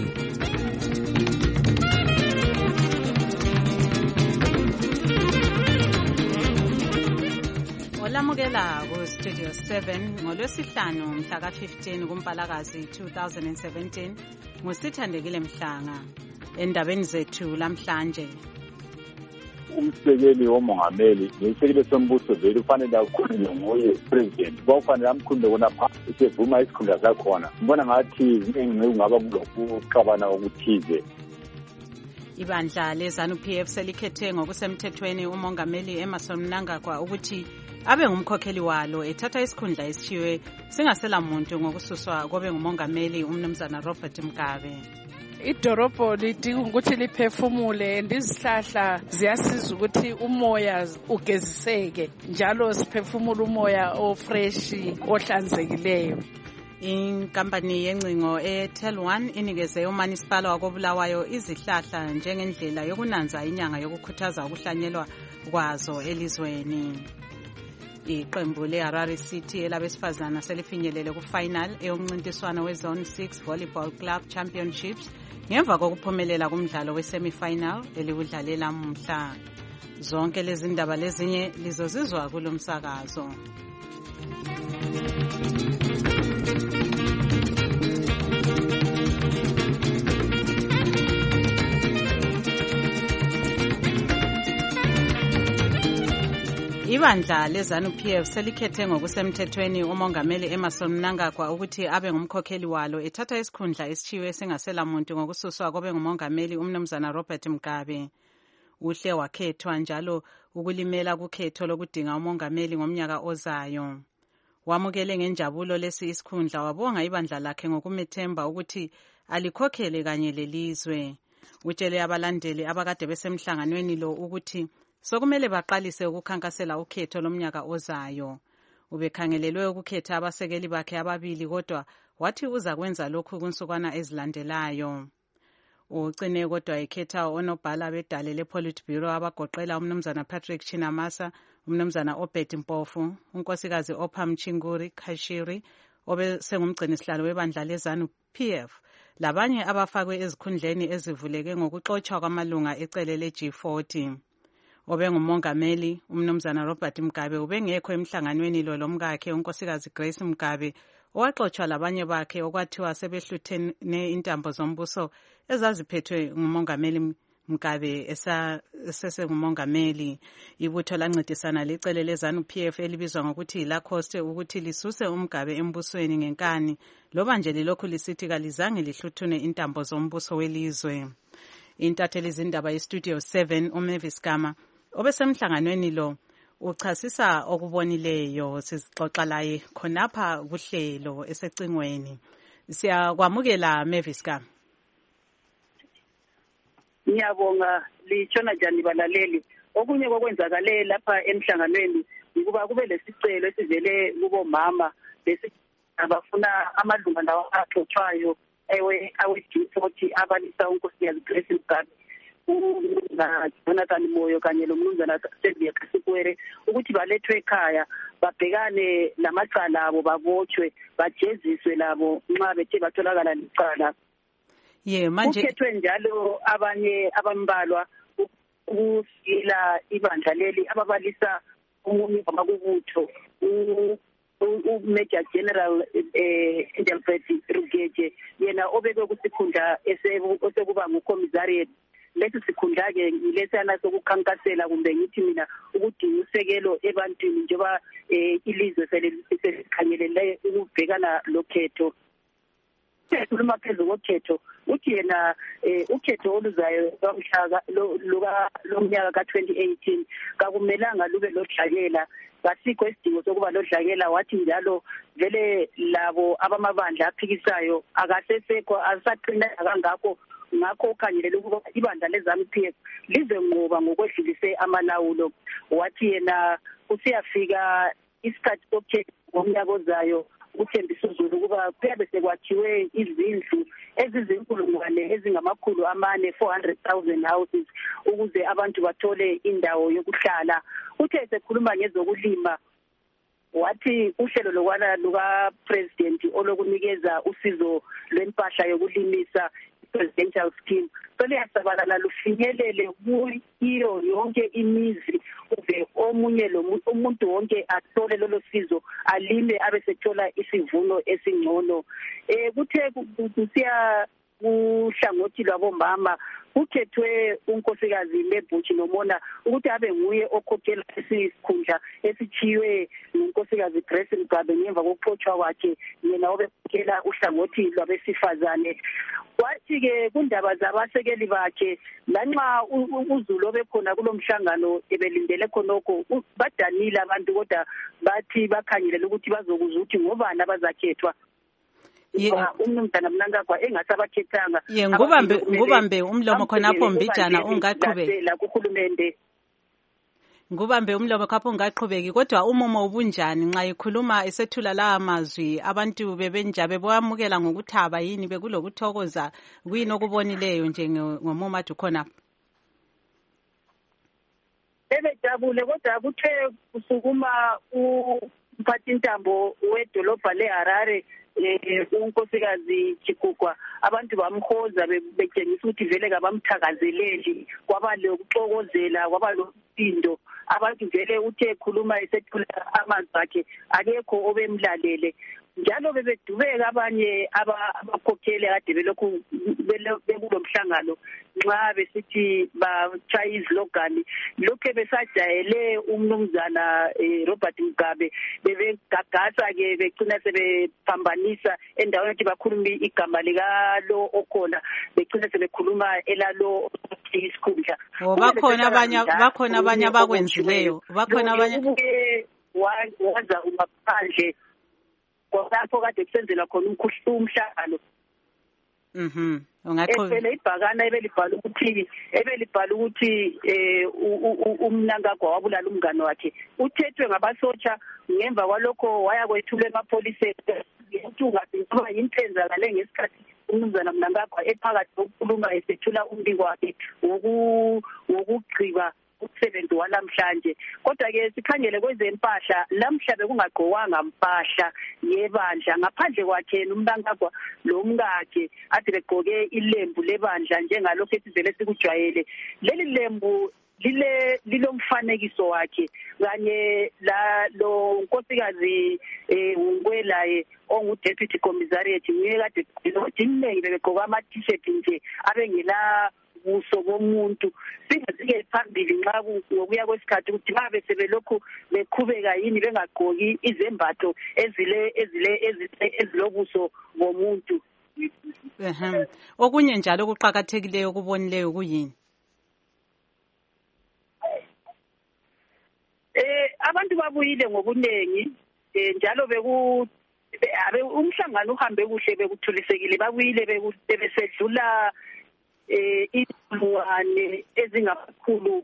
olamukela ku-Studio 7 ngolwesihlanu mhla ka-15 kuMpalakazi 2017 ngusithandekile Mhlanga. Endabeni zethu lamhlanje, umsekeli womongameli nesisekelo sombuso vele ufanele akhulume nguye president kwakufanele amkhulume kona phansi sevuma isikhundla sakhona. Ngibona ngathi kungaba kulokuxabana okuthize. ibandla leZANU-PF selikhethe ngokusemthethweni umongameli Emmerson Mnangagwa ukuthi abe ngumkhokheli walo ethatha isikhundla esithiwe singasela muntu ngokususwa kobe ngumongameli umnumzana Robert Mugabe. Idorobho lidinga ukuthi liphefumule and izihlahla ziyasiza ukuthi umoya ugeziseke njalo siphefumule umoya ofresh ohlanzekileyo. Inkampani yencingo eTel1 inikeze uManisipala wakoBulawayo izihlahla njengendlela yokunanza inyanga yokukhuthaza ukuhlanyelwa kwazo elizweni. Iqembu leHarare City elabesifazana selifinyelele kufinal eyomncintiswano weZone 6 Volleyball Club Championships ngemva kokuphumelela kumdlalo wesemifinal eliwudlalela mhla. Zonke lezi ndaba lezinye lizozizwa kulomsakazo. Ibandla leZANU-PF selikhethe ngokusemthethweni umongameli Emmerson Mnangagwa ukuthi abe ngumkhokheli walo ethatha isikhundla esithiwe singasela muntu ngokususwa kobe ngumongameli umnumzana Robert Mugabe. Uhle wakhethwa njalo ukulimela kukhetho lokudinga umongameli ngomnyaka ozayo. Wamukele ngenjabulo lesi isikhundla wabonga ibandla lakhe ngokumethemba ukuthi alikhokhele kanye lelizwe. Utshele abalandeli abakade besemhlanganweni lo ukuthi sokumele baqalise ukukhankasela ukhetho lomnyaka ozayo. Ubekhangelelwe ukukhetha abasekeli bakhe ababili kodwa wathi uza kwenza lokhu kunsukwana ezilandelayo. Ugcine kodwa ekhetha onobhala bedale lePolitburo abagoqela umnumzana Patrick Chinamasa, umnumzana Obed Mpofu, unkosikazi Opha Mchinguri Khashiri obesengumgcinisihlalo webandla leZANU-PF, labanye abafakwe ezikhundleni ezivuleke ngokuxotshwa kwamalunga ecele leG40. Obengumongameli umnumzana Robert Mugabe ubengekho emhlanganweni lo lomkakhe unkosikazi Grace Mugabe owaxotshwa labanye bakhe okwathiwa sebehluthene intambo zombuso ezaziphethwe ngumongameli Mugabe esesengumongameli. Ibutho lancedisana lecele leZANU-PF elibizwa ngokuthi lacoste ukuthi lisuse uMugabe embusweni ngenkani loba nje lilokhu lisithi kalizange lihluthune intambo zombuso welizwe. Intatheli izindaba yeStudio 7 uMavis Gama obesemhlanganweni lo uchasisa okubonileyo. Sizixoxa laye khonapha kuhlelo esecingweni. Siyakwamukela Mavis Gama. Ngiyabonga litshona njani balaleli. Okunye kokwenzakale lapha emhlanganweni ukuba kube lesicelo esivele kubomama abafuna amalunga lawo axoxwayo awe-G40 abalisa unkosikazi Grace Mugabe, Jonathan Moyo kanye lomnumzana Sylvia Kasikwere ukuthi balethwe ekhaya babhekane lamacala abo babotshwe bajeziswe labo nxa bethe batholakala licala. Manje kukhethwe njalo abanye abambalwa ukusikela ibandla leli ababalisa umunye wamakubutho uMajor General Engelbert Rugeje, yena obekwe kusikhundla osekuba ngucommissariat. Lesi sikhundla-ke yilesiyana sokukhankasela kumbe ngithi mina ukudinga usekelo ebantwini njengoba ilizwe selikhangelele ukubhekana lokhetho. Sikhuluma phezu kokhetho uthi yena ukhetho oluzayo lomnyaka ka-2018 kakumelanga lube lodlakela, kasikho isidingo sokuba lodlakela. Wathi njalo vele labo abamabandla aphikisayo akasesekho asaqinanga kangakho, ngakho ukhangelele ukuba ibandla leZANU-PF lizenqoba ngokwedlulise amalawulo. Wathi yena usiyafika isikhathi sokhetho ngomnyaka ozayo uThembisa uZulu ukuba kuyabe sekwakhiwe izindlu ezizinkulungwane ezingamakhulu 400,000 houses ukuze abantu bathole indawo yokuhlala. Uthe sekhuluma ngezokulima wathi uhlelo lokwana luka-president olokunikeza usizo lwempahla yokulimisa presidential scheme soliyasabalala lufinyelele kuyo yonke imizi uve omunye umuntu wonke athole lolo sizo alime abesethola isivuno esingcono. Kuthe kusiya uhlangothi lwabomama kukhethwe unkosikazi Lebhuthi Nomona ukuthi abe nguye okhokhela isikhundla esithiwe unkosikazi Grace Mugabe ngemva kokuxotshwa kwakhe yena obekhokhela uhlangothi lwabesifazane. Kwathi ke kundaba zabasekeli bakhe lanxa uZulu obekhona kulomhlangano ebelindele khonokho badanile abantu kodwa bathi bakhangelela ukuthi bazokuzwa ukuthi ngobani abazakhethwa. Umnumzana Mnangagwa engasabakhethanga ngubambe umlomo khonapho Mbijana ungaqhubeki kuhulumende ngubambe umlomo khapho ungaqhubeki kodwa umumo ubunjani nxa ikhuluma esethula la amazwi abantu bebenjabe boyamukela ngokuthaba yini bekulokuthokoza kuyini okubonileyo nje ngomumathu khonapho bebejabule kodwa kuthe kusukuma umphathintambo wedolobha leHarare unkosikazi Chikukwa abantu bamhoza betshengisa ukuthi vele kabamthakazeleli kwaba lokuxokozela kwaba lokusindo abantu vele uthe khuluma esethula amazwi akhe akekho obemlalele njalo bebedubeka abanye abakhokheli kade belokhu bekulomhlangano nxa besithi bachaya izlogani lokho besajayele umnumzana Robert Mugabe bebegagasa ke becina sebephambanisa endaweni ukuthi bakhuluma igama likalo okhona becina sebekhuluma elalo isikhundla bakhona abanye abakwenzileyo bakhona abanye waza umaphandle kwalapho kade kusenzelwa khona umhlangano ungaqhubeka ibhakana ebelibhala ukuthi uMnangagwa wabulala umngane wakhe uthethwe ngabasotsha ngemva kwalokho waya kwethula emapholiseni ngoba yintenzakale ngesikhathi umnumzana Mnangagwa ephakathi kokukhuluma esethula umbiko wakhe wokugqiba umsebenzi walamhlanje kodwa ke sikhangele kwezempahla lamhla bekungagqokwanga mpahla yebandla ngaphandle kwakhe uMnangagwa lo mkakhe ade begqoke ilembu lebandla njengalokho esivele sikujwayele leli lembu lilomfanekiso wakhe kanye lo nkosikazi uNkwelaye ongu-deputy commissariat nguye kade ukuthi inengi bebegqoka ama-t-shirt nje abengela buso bomuntu singazike phambili nxa kuya kwesikhathi ukuthi babe sebelokhu beqhubeka yini bengagqoki izembatho ezilobuso bomuntu. Okunye njalo kuqhakathekileyo okubonileyo kuyini? Abantu babuyile ngobunengi njalo umhlangano uhambe kuhle bekuthulisekile babuyile besedlula inkulungwane ezingamakhulu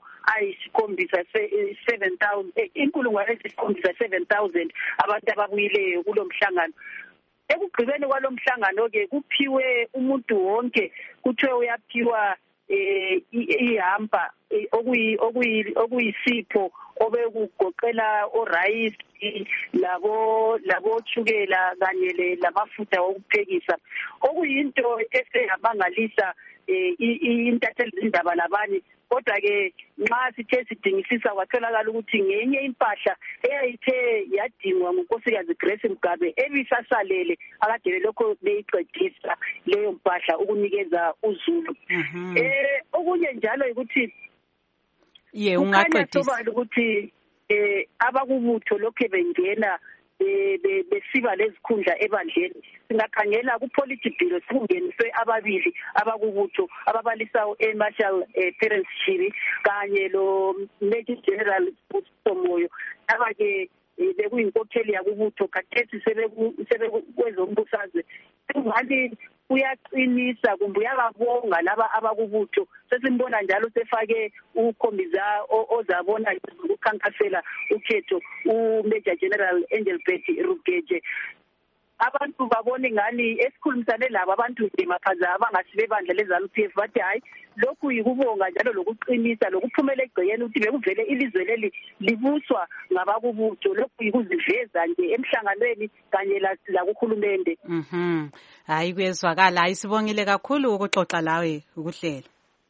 7,000 abantu ababuyileyo kulomhlangano. Ekugqibeni kwalomhlangano ke kuphiwe umuntu wonke kuthiwe uyaphiwa ihampa okuyisipho obekugoqela orayisi labo chukela kanye lamafutha okuphekisa okuyinto eseyamangalisa intatheli zindaba labanye kodwa ke nxa sithe sidingisisa kwatholakala ukuthi ngenye impahla eyayithe yadingwa ngunkosikazi Grace Mugabe ebisasalele akade lokho beyiqedisa leyo mpahla ukunikeza uZulu. Okunye njalo ukuthi ungaqedisa ukuthi abakubutho lokho bengena besiba lezikhundla ebandleni singakhangela kupolitibhilo sikungeniswe ababili abakubutho ababalisayo eMarshal Terence Chiri kanye lo Major General Somoyo abake bekuyinkokheli yakubutho khathesi sebekwezombusazwe ngathi uyaqinisa kumbe uyababonga laba abakubutho. Sesimbona njalo sefake ukhombiza ozabona ukukhankasela ukhetho uMajor General Engelbert Rugege. Abantu babone ngani esikhulumisane labo abantu bemaphaza abangasibe bandla leZANU-PF bathi hayi lokhu yikubonga njalo lokuqinisa lokuphumela egcekeni ukuthi bekuvele ilizwe leli libuswa ngabakubutho. Lokhu yikuziveza nje emhlanganweni kanye lakuhulumende. Hayi kuyezwakala. Hayi sibongile kakhulu ukuxoxa lawe ukuhlela.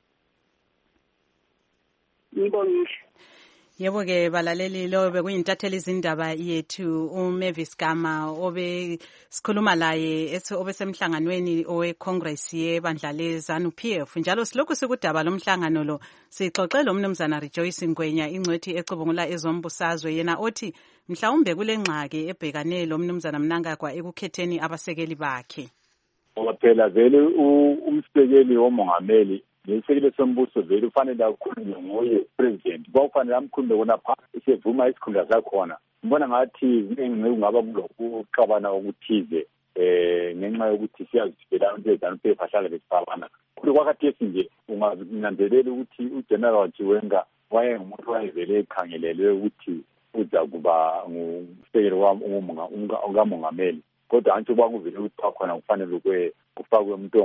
Ngibongile. Yebo ke balaleli lo bekuyintatheli izindaba yethu uMavis Gama sikhuluma laye obesemhlanganweni oweCongress yebandla leZANU-PF njalo silokhu sikudaba lomhlangano lo sixoxela umnumzana Rejoice Ngwenya ingcwethi ecubungula ezombusazwe yena othi mhlawumbe kule ngxaki ebhekane lo mnumzana Mnangagwa ekukhetheni abasekeli bakhe. Phela vele umsekeli womongameli ngesikele sombuso vele ufanele akhulume nguye president kwakufanele amkhulume kona phansi isevuma isikhundla sakhona. Ngibona ngathi ngingaba kulokuxabana okuthize ngenxa yokuthi siyazivela abantu beZANU-PF ahlala besifabana. Kwakhathesi nje ungananzelela ukuthi uGeneral Chiwenga wayengumuntu wayevele ekhangelelwe ukuthi uza kuba ngumsekeli kamongameli. Kodwa antsho kwakuvele ukuthi khona kufanele kufakwe umuntu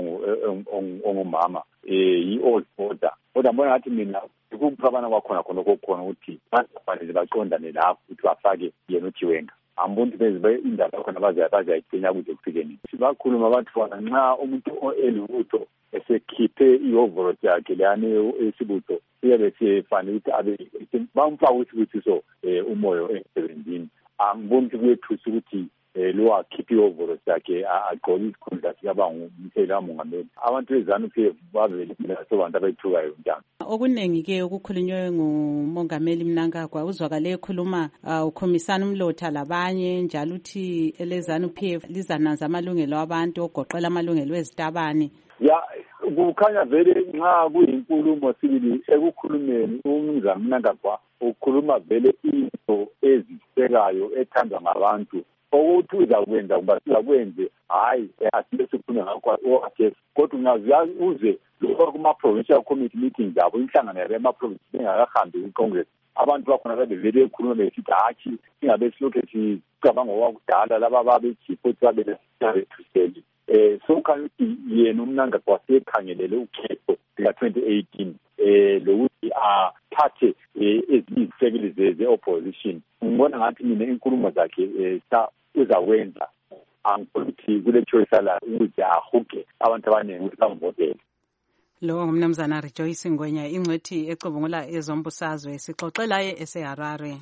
ongumama i-old border. Kodwa mbona ngathi mina ukuxabana kwakhona khona kokukhona ukuthi bafanele baqondane lapho ukuthi bafake yena uChiwenga. Amboni benzibe indaba yakhona bazayigcina kuze kufikeni. Bakhuluma abantu fana nxa umuntu elibutho esekhiphe ihovoro yakhe leyane esibutho siyabe sifanele ukuthi abe bamfaka isibusiso umoyo emsebenzini. Angiboni ukuthi kuyethusa ukuthi lo akhiphe ihovoro yakhe agqoke isikhundla sikaba ngumsekeli kamongameli. Abantu beZANU-PF bavele sobantu abayithukayo njalo. Okuningi ke okukhulunywe ngumongameli Mnangagwa uzwakale ekhuluma ukhomisana umlotha labanye njalo uthi leZANU-PF lizananza amalungelo abantu ogoqela amalungelo ezitabani. Ya kukhanya vele nxa kuyinkulumo sibili ekukhulumeni umnumzana Mnangagwa ukhuluma vele into ezisekayo ethandwa ngabantu. Ukuthi uzakwenza kuba sizakwenze hayi asibe sikhulume ngakho okhathesi kodwa ungaziyazi uze lokho kuma-provincial committee meetings abo inhlangano yama-province bengakahambi kwi-congress abantu bakhona kade vele ekhuluma besithi hatshi singabe silokhu sicabanga okwakudala laba babejipho ukuthi babethuseli sokukhanya ukuthi yena uMnangagwa wasekhangelele ukhetho lika-2018 lokuthi athathe ezinye izisekeli ze-opposition. Ngibona ngathi mina inkulumo zakhe uzakwenza angikuthi kule choice ala ukuthi ahuke abantu abaningi ukuthi bamvotele. Lo ngumnumzana Rejoice Ngwenya ingcwethi ecubungula ezombusazwe sixoxela ye eseHarare.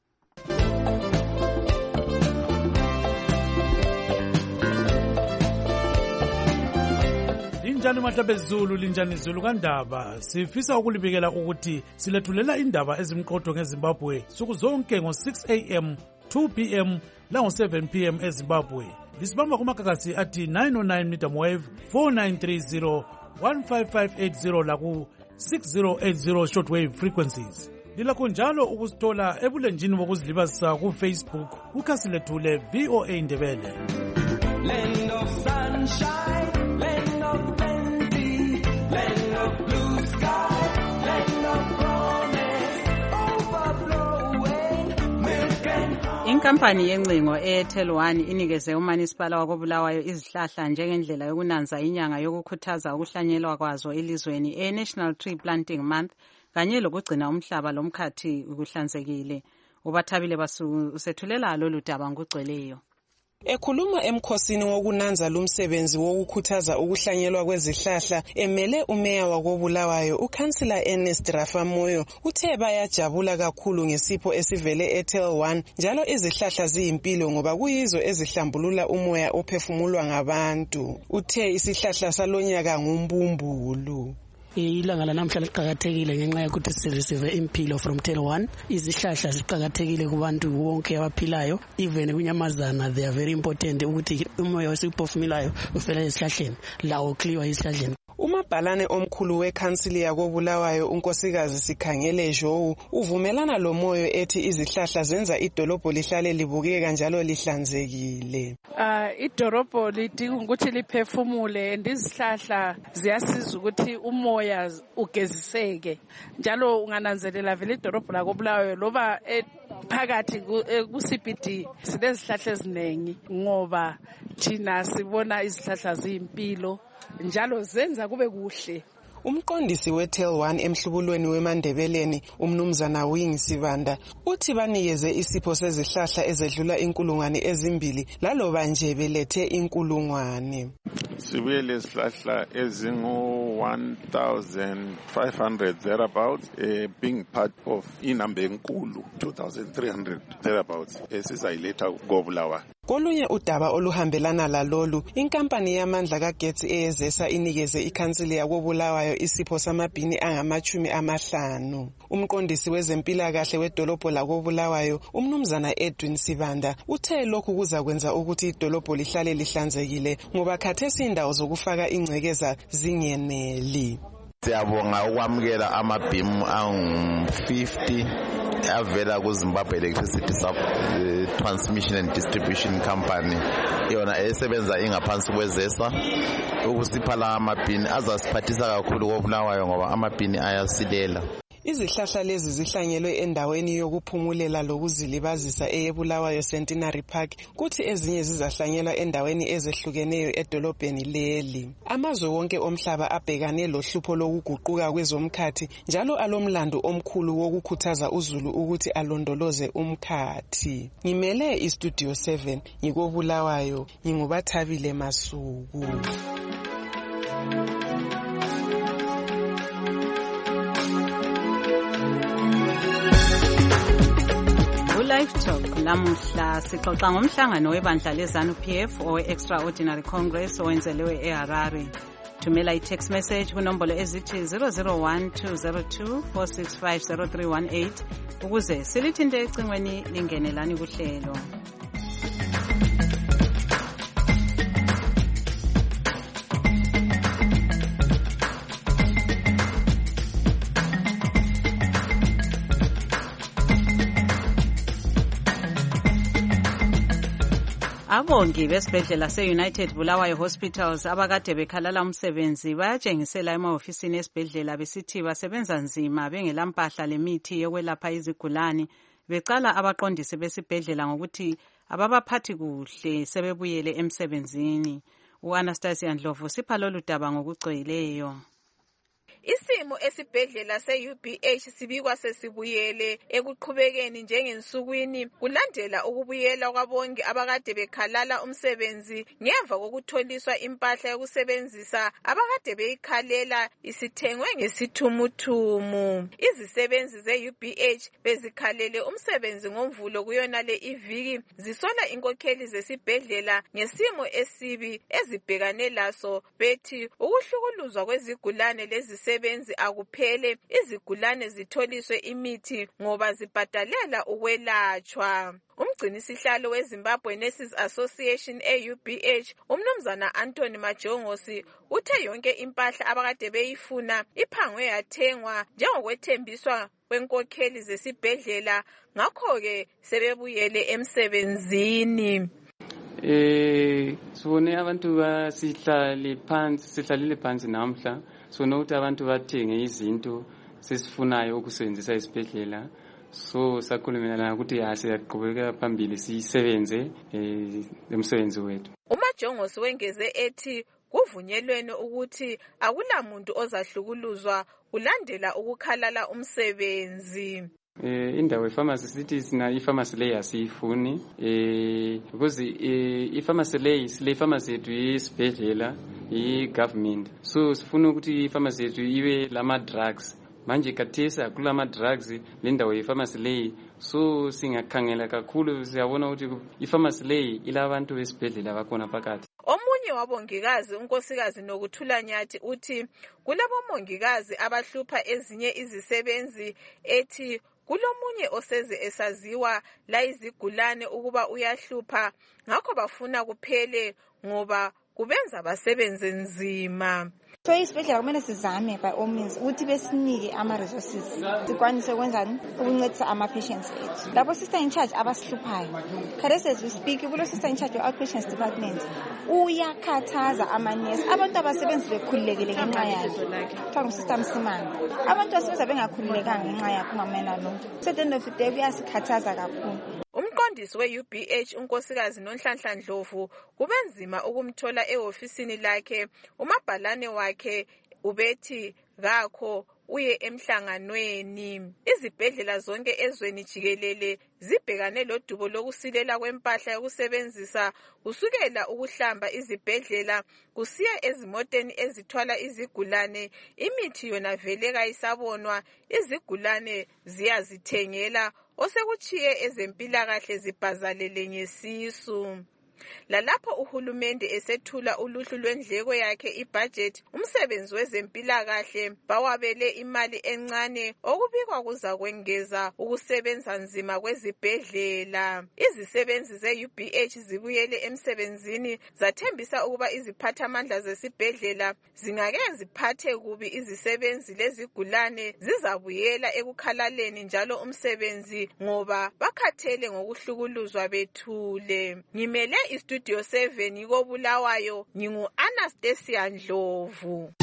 Linjani mahlabe Zulu linjani Zulu kandaba sifisa ukulibikela ukuthi silethulela indaba ezimqotho ngeZimbabwe suku zonke ngo6 am 2 pm lango7 pm eZimbabwe. Lisibamba kumakakasi athi 909 medium wave 4930 15580 laku 6080 shortwave frequencies. Lilakho njalo ukusithola ebulenjini bokuzilibazisa kuFacebook kukhasi lethu le-VOA Ndebele. Land of sunshine, land of plenty, land of blue sky, land of promise, overflowing milk and honey. Inkampani yencingo eAirtel One inikeze uManisipala wakoBulawayo izihlahla njengendlela yokunanza inyanga yokukhuthaza ukuhlanyelwa kwazo elizweni eNational Tree Planting Month kanye lokugcina umhlaba lomkhathi ukuhlanzekile. Ubathabile basethulela lolu daba ngugcweleyo. Ekhuluma emkhosini wokunanza lumsebenzi wokukhuthaza ukuhlanyelwa kwezihlahla emele umeya wakoBulawayo uKhansila Ernest Rafamoyo uthe bayajabula kakhulu ngesipho esivele eAirtel One njalo izihlahla ziyimpilo ngoba kuyizo ezihlambulula umoya ophefumulwa ngabantu. Uthe isihlahla salonyaka ngumbumbulu. Ilanga lanamhla liqhakathekile ngenxa yokuthi sireceive impilo from Tel One. Izihlahla ziqhakathekile kubantu bonke abaphilayo, even kunyamazana they are very important ukuthi umoya osiphefumulayo uvela esihlahleni lawo kliwa esihlahleni. Umabhalane omkhulu wekhansili yakoBulawayo unkosikazi Sikhangele Joe uvumelana lomoyo ethi izihlahla zenza idolobho lihlale libukeka njalo lihlanzekile. Idolobho lidinga ukuthi liphefumule and izihlahla ziyasiza ukuthi umoya ugeziseke. Njalo ungananzelela vele idolobho lakoBulawayo loba phakathi ku-CBD sinezihlahla eziningi ngoba thina sibona izihlahla ziyimpilo njalo zenza kube kuhle. Umqondisi weTel 1 emhlubulweni weMandebeleni umnumzana Wing Sibanda uthi banikeze isipho sezihlahla ezedlula inkulungwane ezimbili laloba nje belethe inkulungwane. Sibuye lezihlahla ezingu 1500 thereabouts, being part of inamba enkulu 2300 thereabouts esizayiletha koBulawayo. Kolunye udaba oluhambelana lalolu, inkampani yamandla kagetsi eyezesa inikeze ikhansili yakoBulawayo isipho samabhini angama-50. Umqondisi wezempilakahle wedolobho lakoBulawayo umnumzana Edwin Sibanda uthe lokhu kuzakwenza ukuthi idolobho lihlale lihlanzekile ngoba khathesi indawo zokufaka ingcekeza zingeneli. Siyabonga ukwamukela amabhimu angu-50 avela kuZimbabwe Electricity Transmission and Distribution Company, yona esebenza ingaphansi kwezesa, ukusipha la amabhini azasiphathisa kakhulu koBulawayo ngoba amabhini ayasilela. Izihlahla lezi zihlanyelwe endaweni yokuphumulela lokuzilibazisa eyeBulawayo Centenary Park, kuthi ezinye zizahlanyelwa endaweni ezehlukeneyo edolobheni leli. Amazwe wonke omhlaba abhekane lohlupho lokuguquka kwezomkhathi njalo alomlando omkhulu wokukhuthaza uzulu ukuthi alondoloze umkhathi. Ngimele iStudio 7 ngikoBulawayo, nginguBathabile Masuku. Live Talk lamuhla sixoxa ngomhlangano webandla lezanu PF owe-Extraordinary Congress owenzelewe eHarare. Thumela i-text message kunombolo ezithi 001-202-465-0318 ukuze silithinte ecingweni lingenelani kuhlelo. Abongi besibhedlela se-United Bulawayo Hospitals abakade bekhalala umsebenzi bayatshengisela emahofisini esibhedlela besithi basebenza nzima bengelampahla lemithi yokwelapha izigulane, becala abaqondisi besibhedlela ngokuthi ababaphathi kuhle sebebuyele emsebenzini. U-Anastasia Ndlovu sipha lolu daba ngokugcweleyo. Isimo esibhedlela se-UBH sibikwa sesibuyele ekuqhubekeni njengensukwini kulandela ukubuyela kwabongi abakade bekhalala umsebenzi ngemva kokutholiswa impahla yokusebenzisa abakade beyikhalela isithengwe ngesithumuthumu. Izisebenzi ze-UBH bezikhalele umsebenzi ngomvulo kuyonale iviki zisola inkokheli zesibhedlela ngesimo esibi ezibhekane laso, bethi ukuhlukuluzwa kwezigulane lezisebenzi akuphele, izigulane zitholiswe imithi ngoba zibhadalela ukwelatshwa. Umgcinisihlalo weZimbabwe Nurses Association e-UBH umnumzana Anthony Majongosi uthe yonke impahla abakade beyifuna iphangwe yathengwa njengokwethembiswa kwenkokheli zesibhedlela, ngakho-ke sebebuyele emsebenzini. Sibone abantu basihlalile phansi namhla, sibone ukuthi abantu bathenge izinto sesifunayo ukusebenzisa isibhedlela, so sakhulumelana ukuthi siyaqhubeka phambili sisebenze emsebenzi wethu. uMajongosi wengeze ethi kuvunyelwene ukuthi akulamuntu ozahlukuluzwa kulandela ukukhalala umsebenzi. Indawo epharmacy sithi sina ipharmacy leyi asiyifuni because ipharmacy leyi sile pharmacy yethu yesibhedlela i-government, so sifuna ukuthi ipharmacy yethu ibe lama drugs. Manje kathesa kulama drugs le ndawo yepharmacy leyi, so singakhangela kakhulu siyabona ukuthi ipharmacy leyi ilabantu besibhedlela bakhona phakathi. Omunye wabongikazi unkosikazi Nokuthula Nyathi uthi kulabomongikazi abahlupha ezinye izisebenzi, ethi kulomunye oseze esaziwa la izigulane ukuba uyahlupha, ngakho bafuna kuphele ngoba kubenza basebenze nzima. So isibhedlela kumele sizame by all means ukuthi besinike ama-resources sikwanise ukwenzani ukuncedisa ama-patients ethu. Labo sister in charge abasihluphayo khathesi as we speak kulo sister in charge we-outpatients department uyakhathaza amanesi abantu abasebenzi bekhululekile ngenxa yakhe kuthiwa ngusista Msimanga. Abantu basebenza bengakhululekanga ngenxa yakhe umamena lo. So the end of the day kuyasikhathaza kakhulu. Umqondisi we-UBH unkosikazi Nonhlanhla Ndlovu kubenzima ukumthola ehofisini lakhe. Umabhalane wakhe ubethi ngakho uye emhlanganweni. Izibhedlela zonke ezweni jikelele zibhekane lodubo lokusilela kwempahla yokusebenzisa kusukela ukuhlamba izibhedlela kusiya ezimoteni ezithwala izigulane. Imithi yona vele kayisabonwa, izigulane ziyazithengela osekuchiye ezempilakahle zibhazalele ngesisu. Lalapho uhulumende esethula uluhlu lwendleko yakhe ibudget, umsebenzi wezempilakahle bawabele imali encane okubikwa kuza kwengeza ukusebenza nzima kwezibhedlela. Izisebenzi ze-UBH zibuyele emsebenzini zathembisa ukuba iziphathamandla zesibhedlela zingake ziphathe kubi izisebenzi lezigulane zizabuyela ekukhalaleni njalo umsebenzi ngoba bakhathele ngokuhlukuluzwa bethule. Ngimele iStudio 7 koBulawayo ngingu-Anastasia Ndlovu.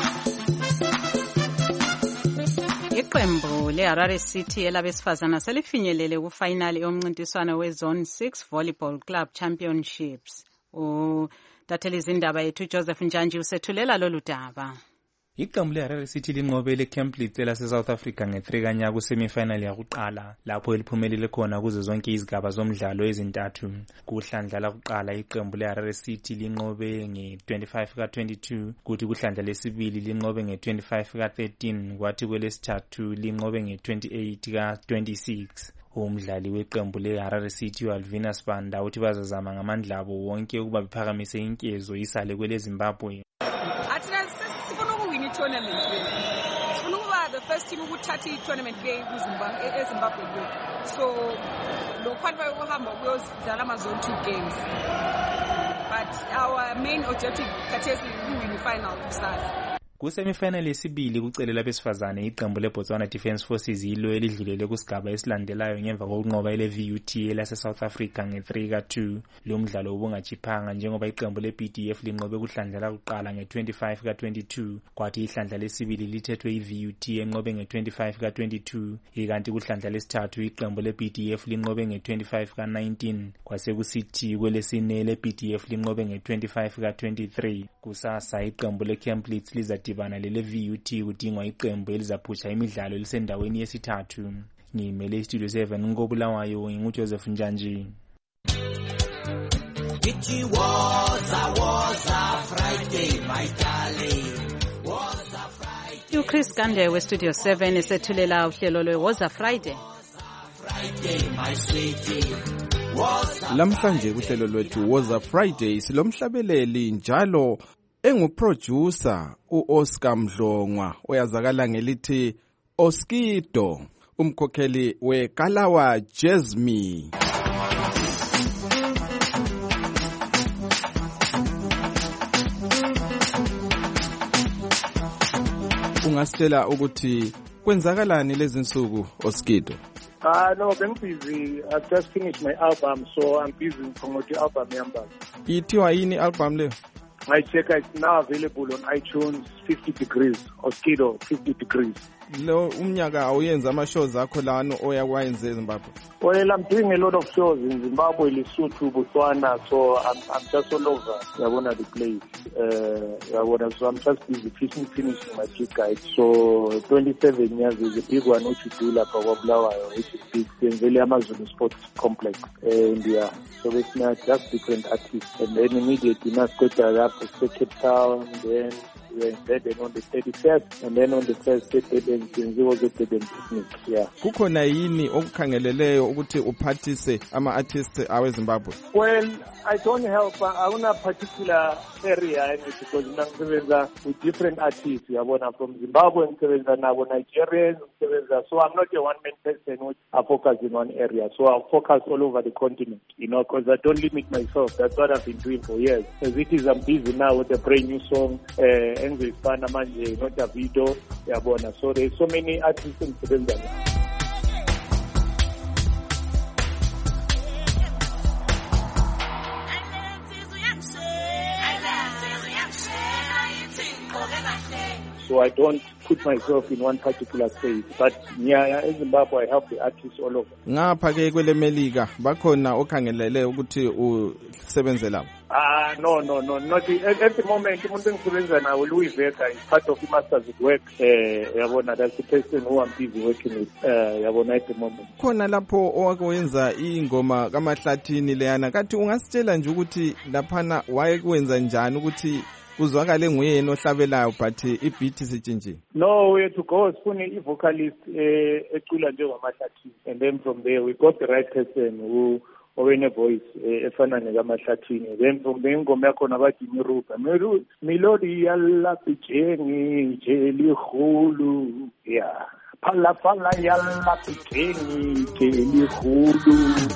Iqembu leHarare City elabesifazana selifinyelele kufinali yomncintiswano weZone 6 Volleyball Club Championships. Utatheli izindaba yethu Joseph Njanji usethulela lolu daba. Iqembu leHarare City linqobele Camp lase-South Africa nge-3 kanya kusemifinal yakuqala lapho eliphumelele khona kuzo zonke izigaba zomdlalo ezintathu. Kuhlandla lakuqala iqembu leHarare City linqobe nge-25 ka-22, kuthi kuhlandla lesibili linqobe nge-25 ka-13, kwathi kwelesithathu linqobe nge-28 ka-26. Umdlali weqembu leHarare City uAlvina Sibanda uthi bazazama ngamandla abo wonke ukuba bephakamise inkezo isale kweleZimbabwe. Tournament sifuna ukuba the first team ukuthatha i-tournament eZimbabwe yethu, so lo qualify ukuhamba kuyodlala ama-zone 2 games, but our main objective khathesi kuwin final kusasa. Kusemifinal yesibili kucele labesifazane iqembu leBotswana Defence Forces yilo elidlulele kusigaba esilandelayo ngemva kokunqoba ile-VUT lase-South Africa nge-3 ka-2. Lo mdlalo ubungachiphanga njengoba iqembu le-BDF linqobe kuhlandla lakuqala nge-25 ka-22, kwathi ihlandla lesibili lithethwe i-VUT enqobe nge-25 ka-22, ikanti kuhlandla lesithathu iqembu le-BDF linqobe nge-25 ka-19, kwasekusithi kwelesine le-BDF linqobe nge-25 ka-23. Kusasa iqembu le-Camp lizadibana lele-VUT kudingwa iqembu elizaphusha imidlalo elisendaweni yesithathu. Ngimele iStudio 7 koBulawayo nginguJoseph Njanji. It was a Friday, my darling. Was a Friday. uChris Gande weStudio 7 esethulela uhlelo lwe-Was a Friday. Friday, my sweetie. Lamhlanje kuhlelo lwethu Was a Friday silomhlabeleli njalo enguproducer uOscar Mdlongwa oyazakala ngelithi Oskido, umkhokheli weKalawa Jasmine. Ungasitshela ukuthi kwenzakalani lezi nsuku Oskido? No, I'm busy. I've just finished my album, so I'm busy promoting album members. Ithiwa yini album le? My checker is now available on iTunes, 50 Degrees, Oskido, 50 Degrees. Lo umnyaka awuyenza ama-shows akho lano oyakwayenza eZimbabwe? Well, I'm doing a lot of shows in Zimbabwe, Lesotho, Botswana, so I'm just all over. I want to play. So I'm just busy finishing my gig guide. So 27 years is a big one, which we do like our Bulawayo, which is big in Valley Amazon Sports Complex in India. So it's not just different artists. And then immediately now go to Cape Town, then on the 31st, and then on the 1st, we was at the business. Yeah. Kukhona yini okukhangeleleyo ukuthi uphathise ama-artists aweZimbabwe? Well, I don't help. I want a particular area because I'm with different artists. From Zimbabwe, Nigerians, so I'm not a one-man person which I focus in one area. So I'll focus all over the continent, because I don't limit myself. That's what I've been doing for years. As it is, I'm busy now with a brand new song. engizoyifana manje noDavido yabona. So there's so many artists engisebenza nabo. So I don't put myself in one particular space, but in Zimbabwe I help the artists all over. Ngapha ke kwele Melika bakhona okhangelele ukuthi usebenze lapho. No, not at the moment. Umuntu engisebenza nawo Louis Vega is part of the masters at work. Yabona, that's the person who I'm busy working with. Yabona at the moment. Khona lapho owakwenza ingoma kaMahlathini leyana kathi ungasitshela nje ukuthi laphana wayekwenza njani ukuthi uzwakale nguyena ohlabelayo but ibeat sitshintshile? No, we had to go sifune i-vocalist ecula njengamahlathini, and then from there we got the right person who owene voice efana nekaMahlathini. Then from there ingoma yakhona bathi Miruba Melody yalapitsheni nje likhulu, yeah, phala yalapitsheni nje likhulu.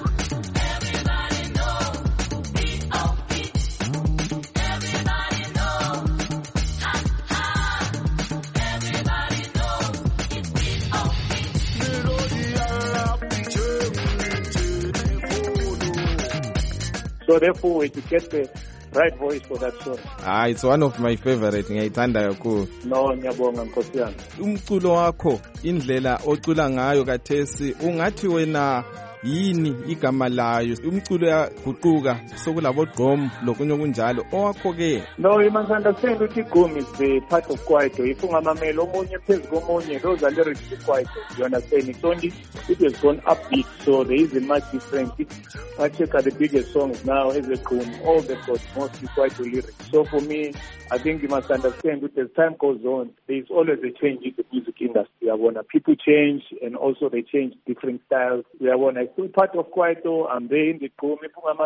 So therefore, to get the right voice for that song. It's one of my favorite. Ngiyayithanda kakhulu. No, ngiyabonga Nkosi yami. Umculo wakho, indlela ocula ngayo kathesi, ungathi wena yini igama layo? Umculo yaguquka sokulabo gqom lokunye okunjalo. Owakho ke? No, you must understand ukuthi igqom is the part of kwaito. If ungamamela omunye phezulu komunye, those are lyrics to kwaito. You understand? It's only it has gone upbeat, so there isn't much difference. I check out the biggest songs now as a gqom, all they've got mostly kwaito lyrics. So for me, I think you must understand that as time goes on, there is always a change in the music industry. People change, and also they change different styles. I'm still part of kwaito. I'm there in the gqom.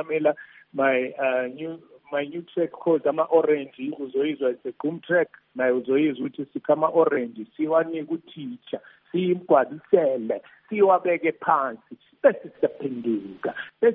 My new track called Ama Orange, uzoizwa it's a gqom track. Na uzoizwa which is Kama Orange. Siwani kuteacher, simgwadisele, siwabeke phansi. Bese siyaphenduka.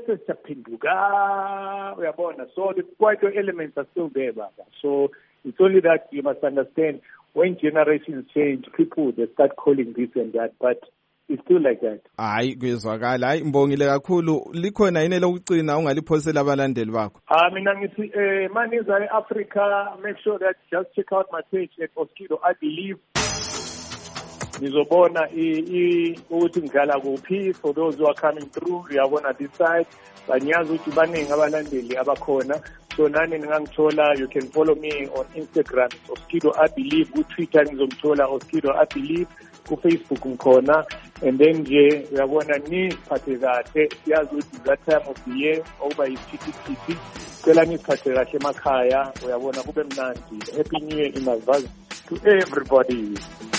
Uyabona. So the kwaito elements are still there, Baba. So it's only that you must understand when generations change, people they start calling this and that, but it's still like that. Hayi kuyezwakala. Hayi ngibongile kakhulu. Likhona yini lokucina ungaliphosela abalandeli bakho? Mina ngithi maniza eAfrica, make sure that just check out my page at Oskido. I believe nizobona ukuthi ngidlala kuphi for those who are coming through. Uyabona this side banyazi ukuthi baningi abalandeli abakhona. So nani ningangithola, you can follow me on Instagram Oskido I believe, ku-Twitter ngizomthola Oskido I believe, ku-Facebook ngikhona. And then nje uyabona niphathe kahle, siyazi ukuthi that time of the year okuba yisiphithiphithi, cela niphathe kahle emakhaya, uyabona kube mnandi. Happy New Year in advance to everybody.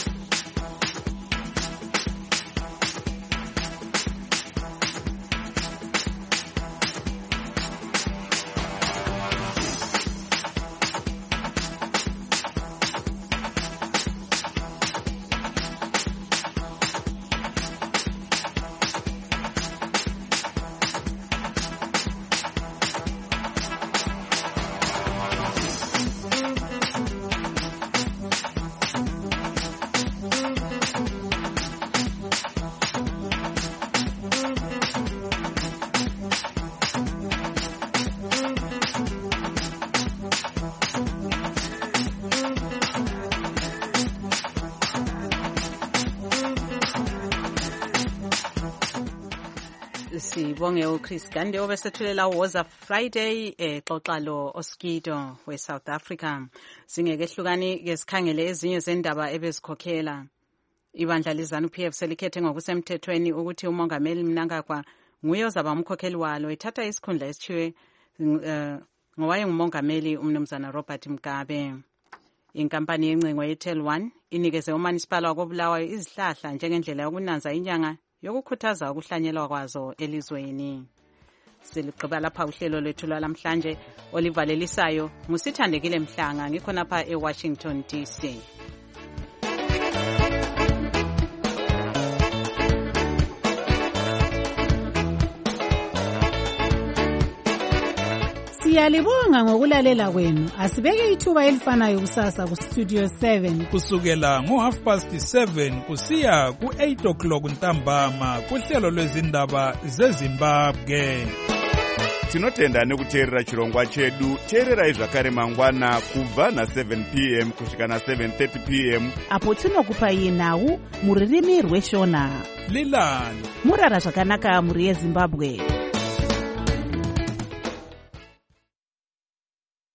Sibonge uChris Gande obesethulela Woza Friday xoxa lo Oskido we South Africa. Singeke hlukani ke sikhangele ezinye zendaba ebezikhokhela. Ibandla lizanu PF selikhethe ngokusemthethweni ukuthi umongameli Mnangagwa nguye ozaba umkhokheli walo, ethatha isikhundla esithiwe ngowaye ngumongameli umnumzana Robert Mugabe. Inkampani yencingo yeTel 1 inikeze uManisipala wakoBulawayo izihlahla njengendlela yokunanza inyanga yokukhuthaza ukuhlanyelwa kwazo elizweni. Siligqiba lapha uhlelo lwethu lwalamhlanje olivalelisayo ngusithandekile Mhlanga ngikhona lapha eWashington DC. Siyalibonga ngokulalela kwenu. Asibeke ithuba elifanayo kusasa kustudio 7 kusukela ngo7:30 kusiya ku8 ntambama kuhlelo lwezindaba zeZimbabwe. Tinotenda nekuteerera chirongwa chedu. Teererai zvakare mangwana kubva na7 p.m. kusvika na7:30 p.m. apo tinokupai nhau mururimi rweshona. Lilani murara zvakanaka muri yeZimbabwe.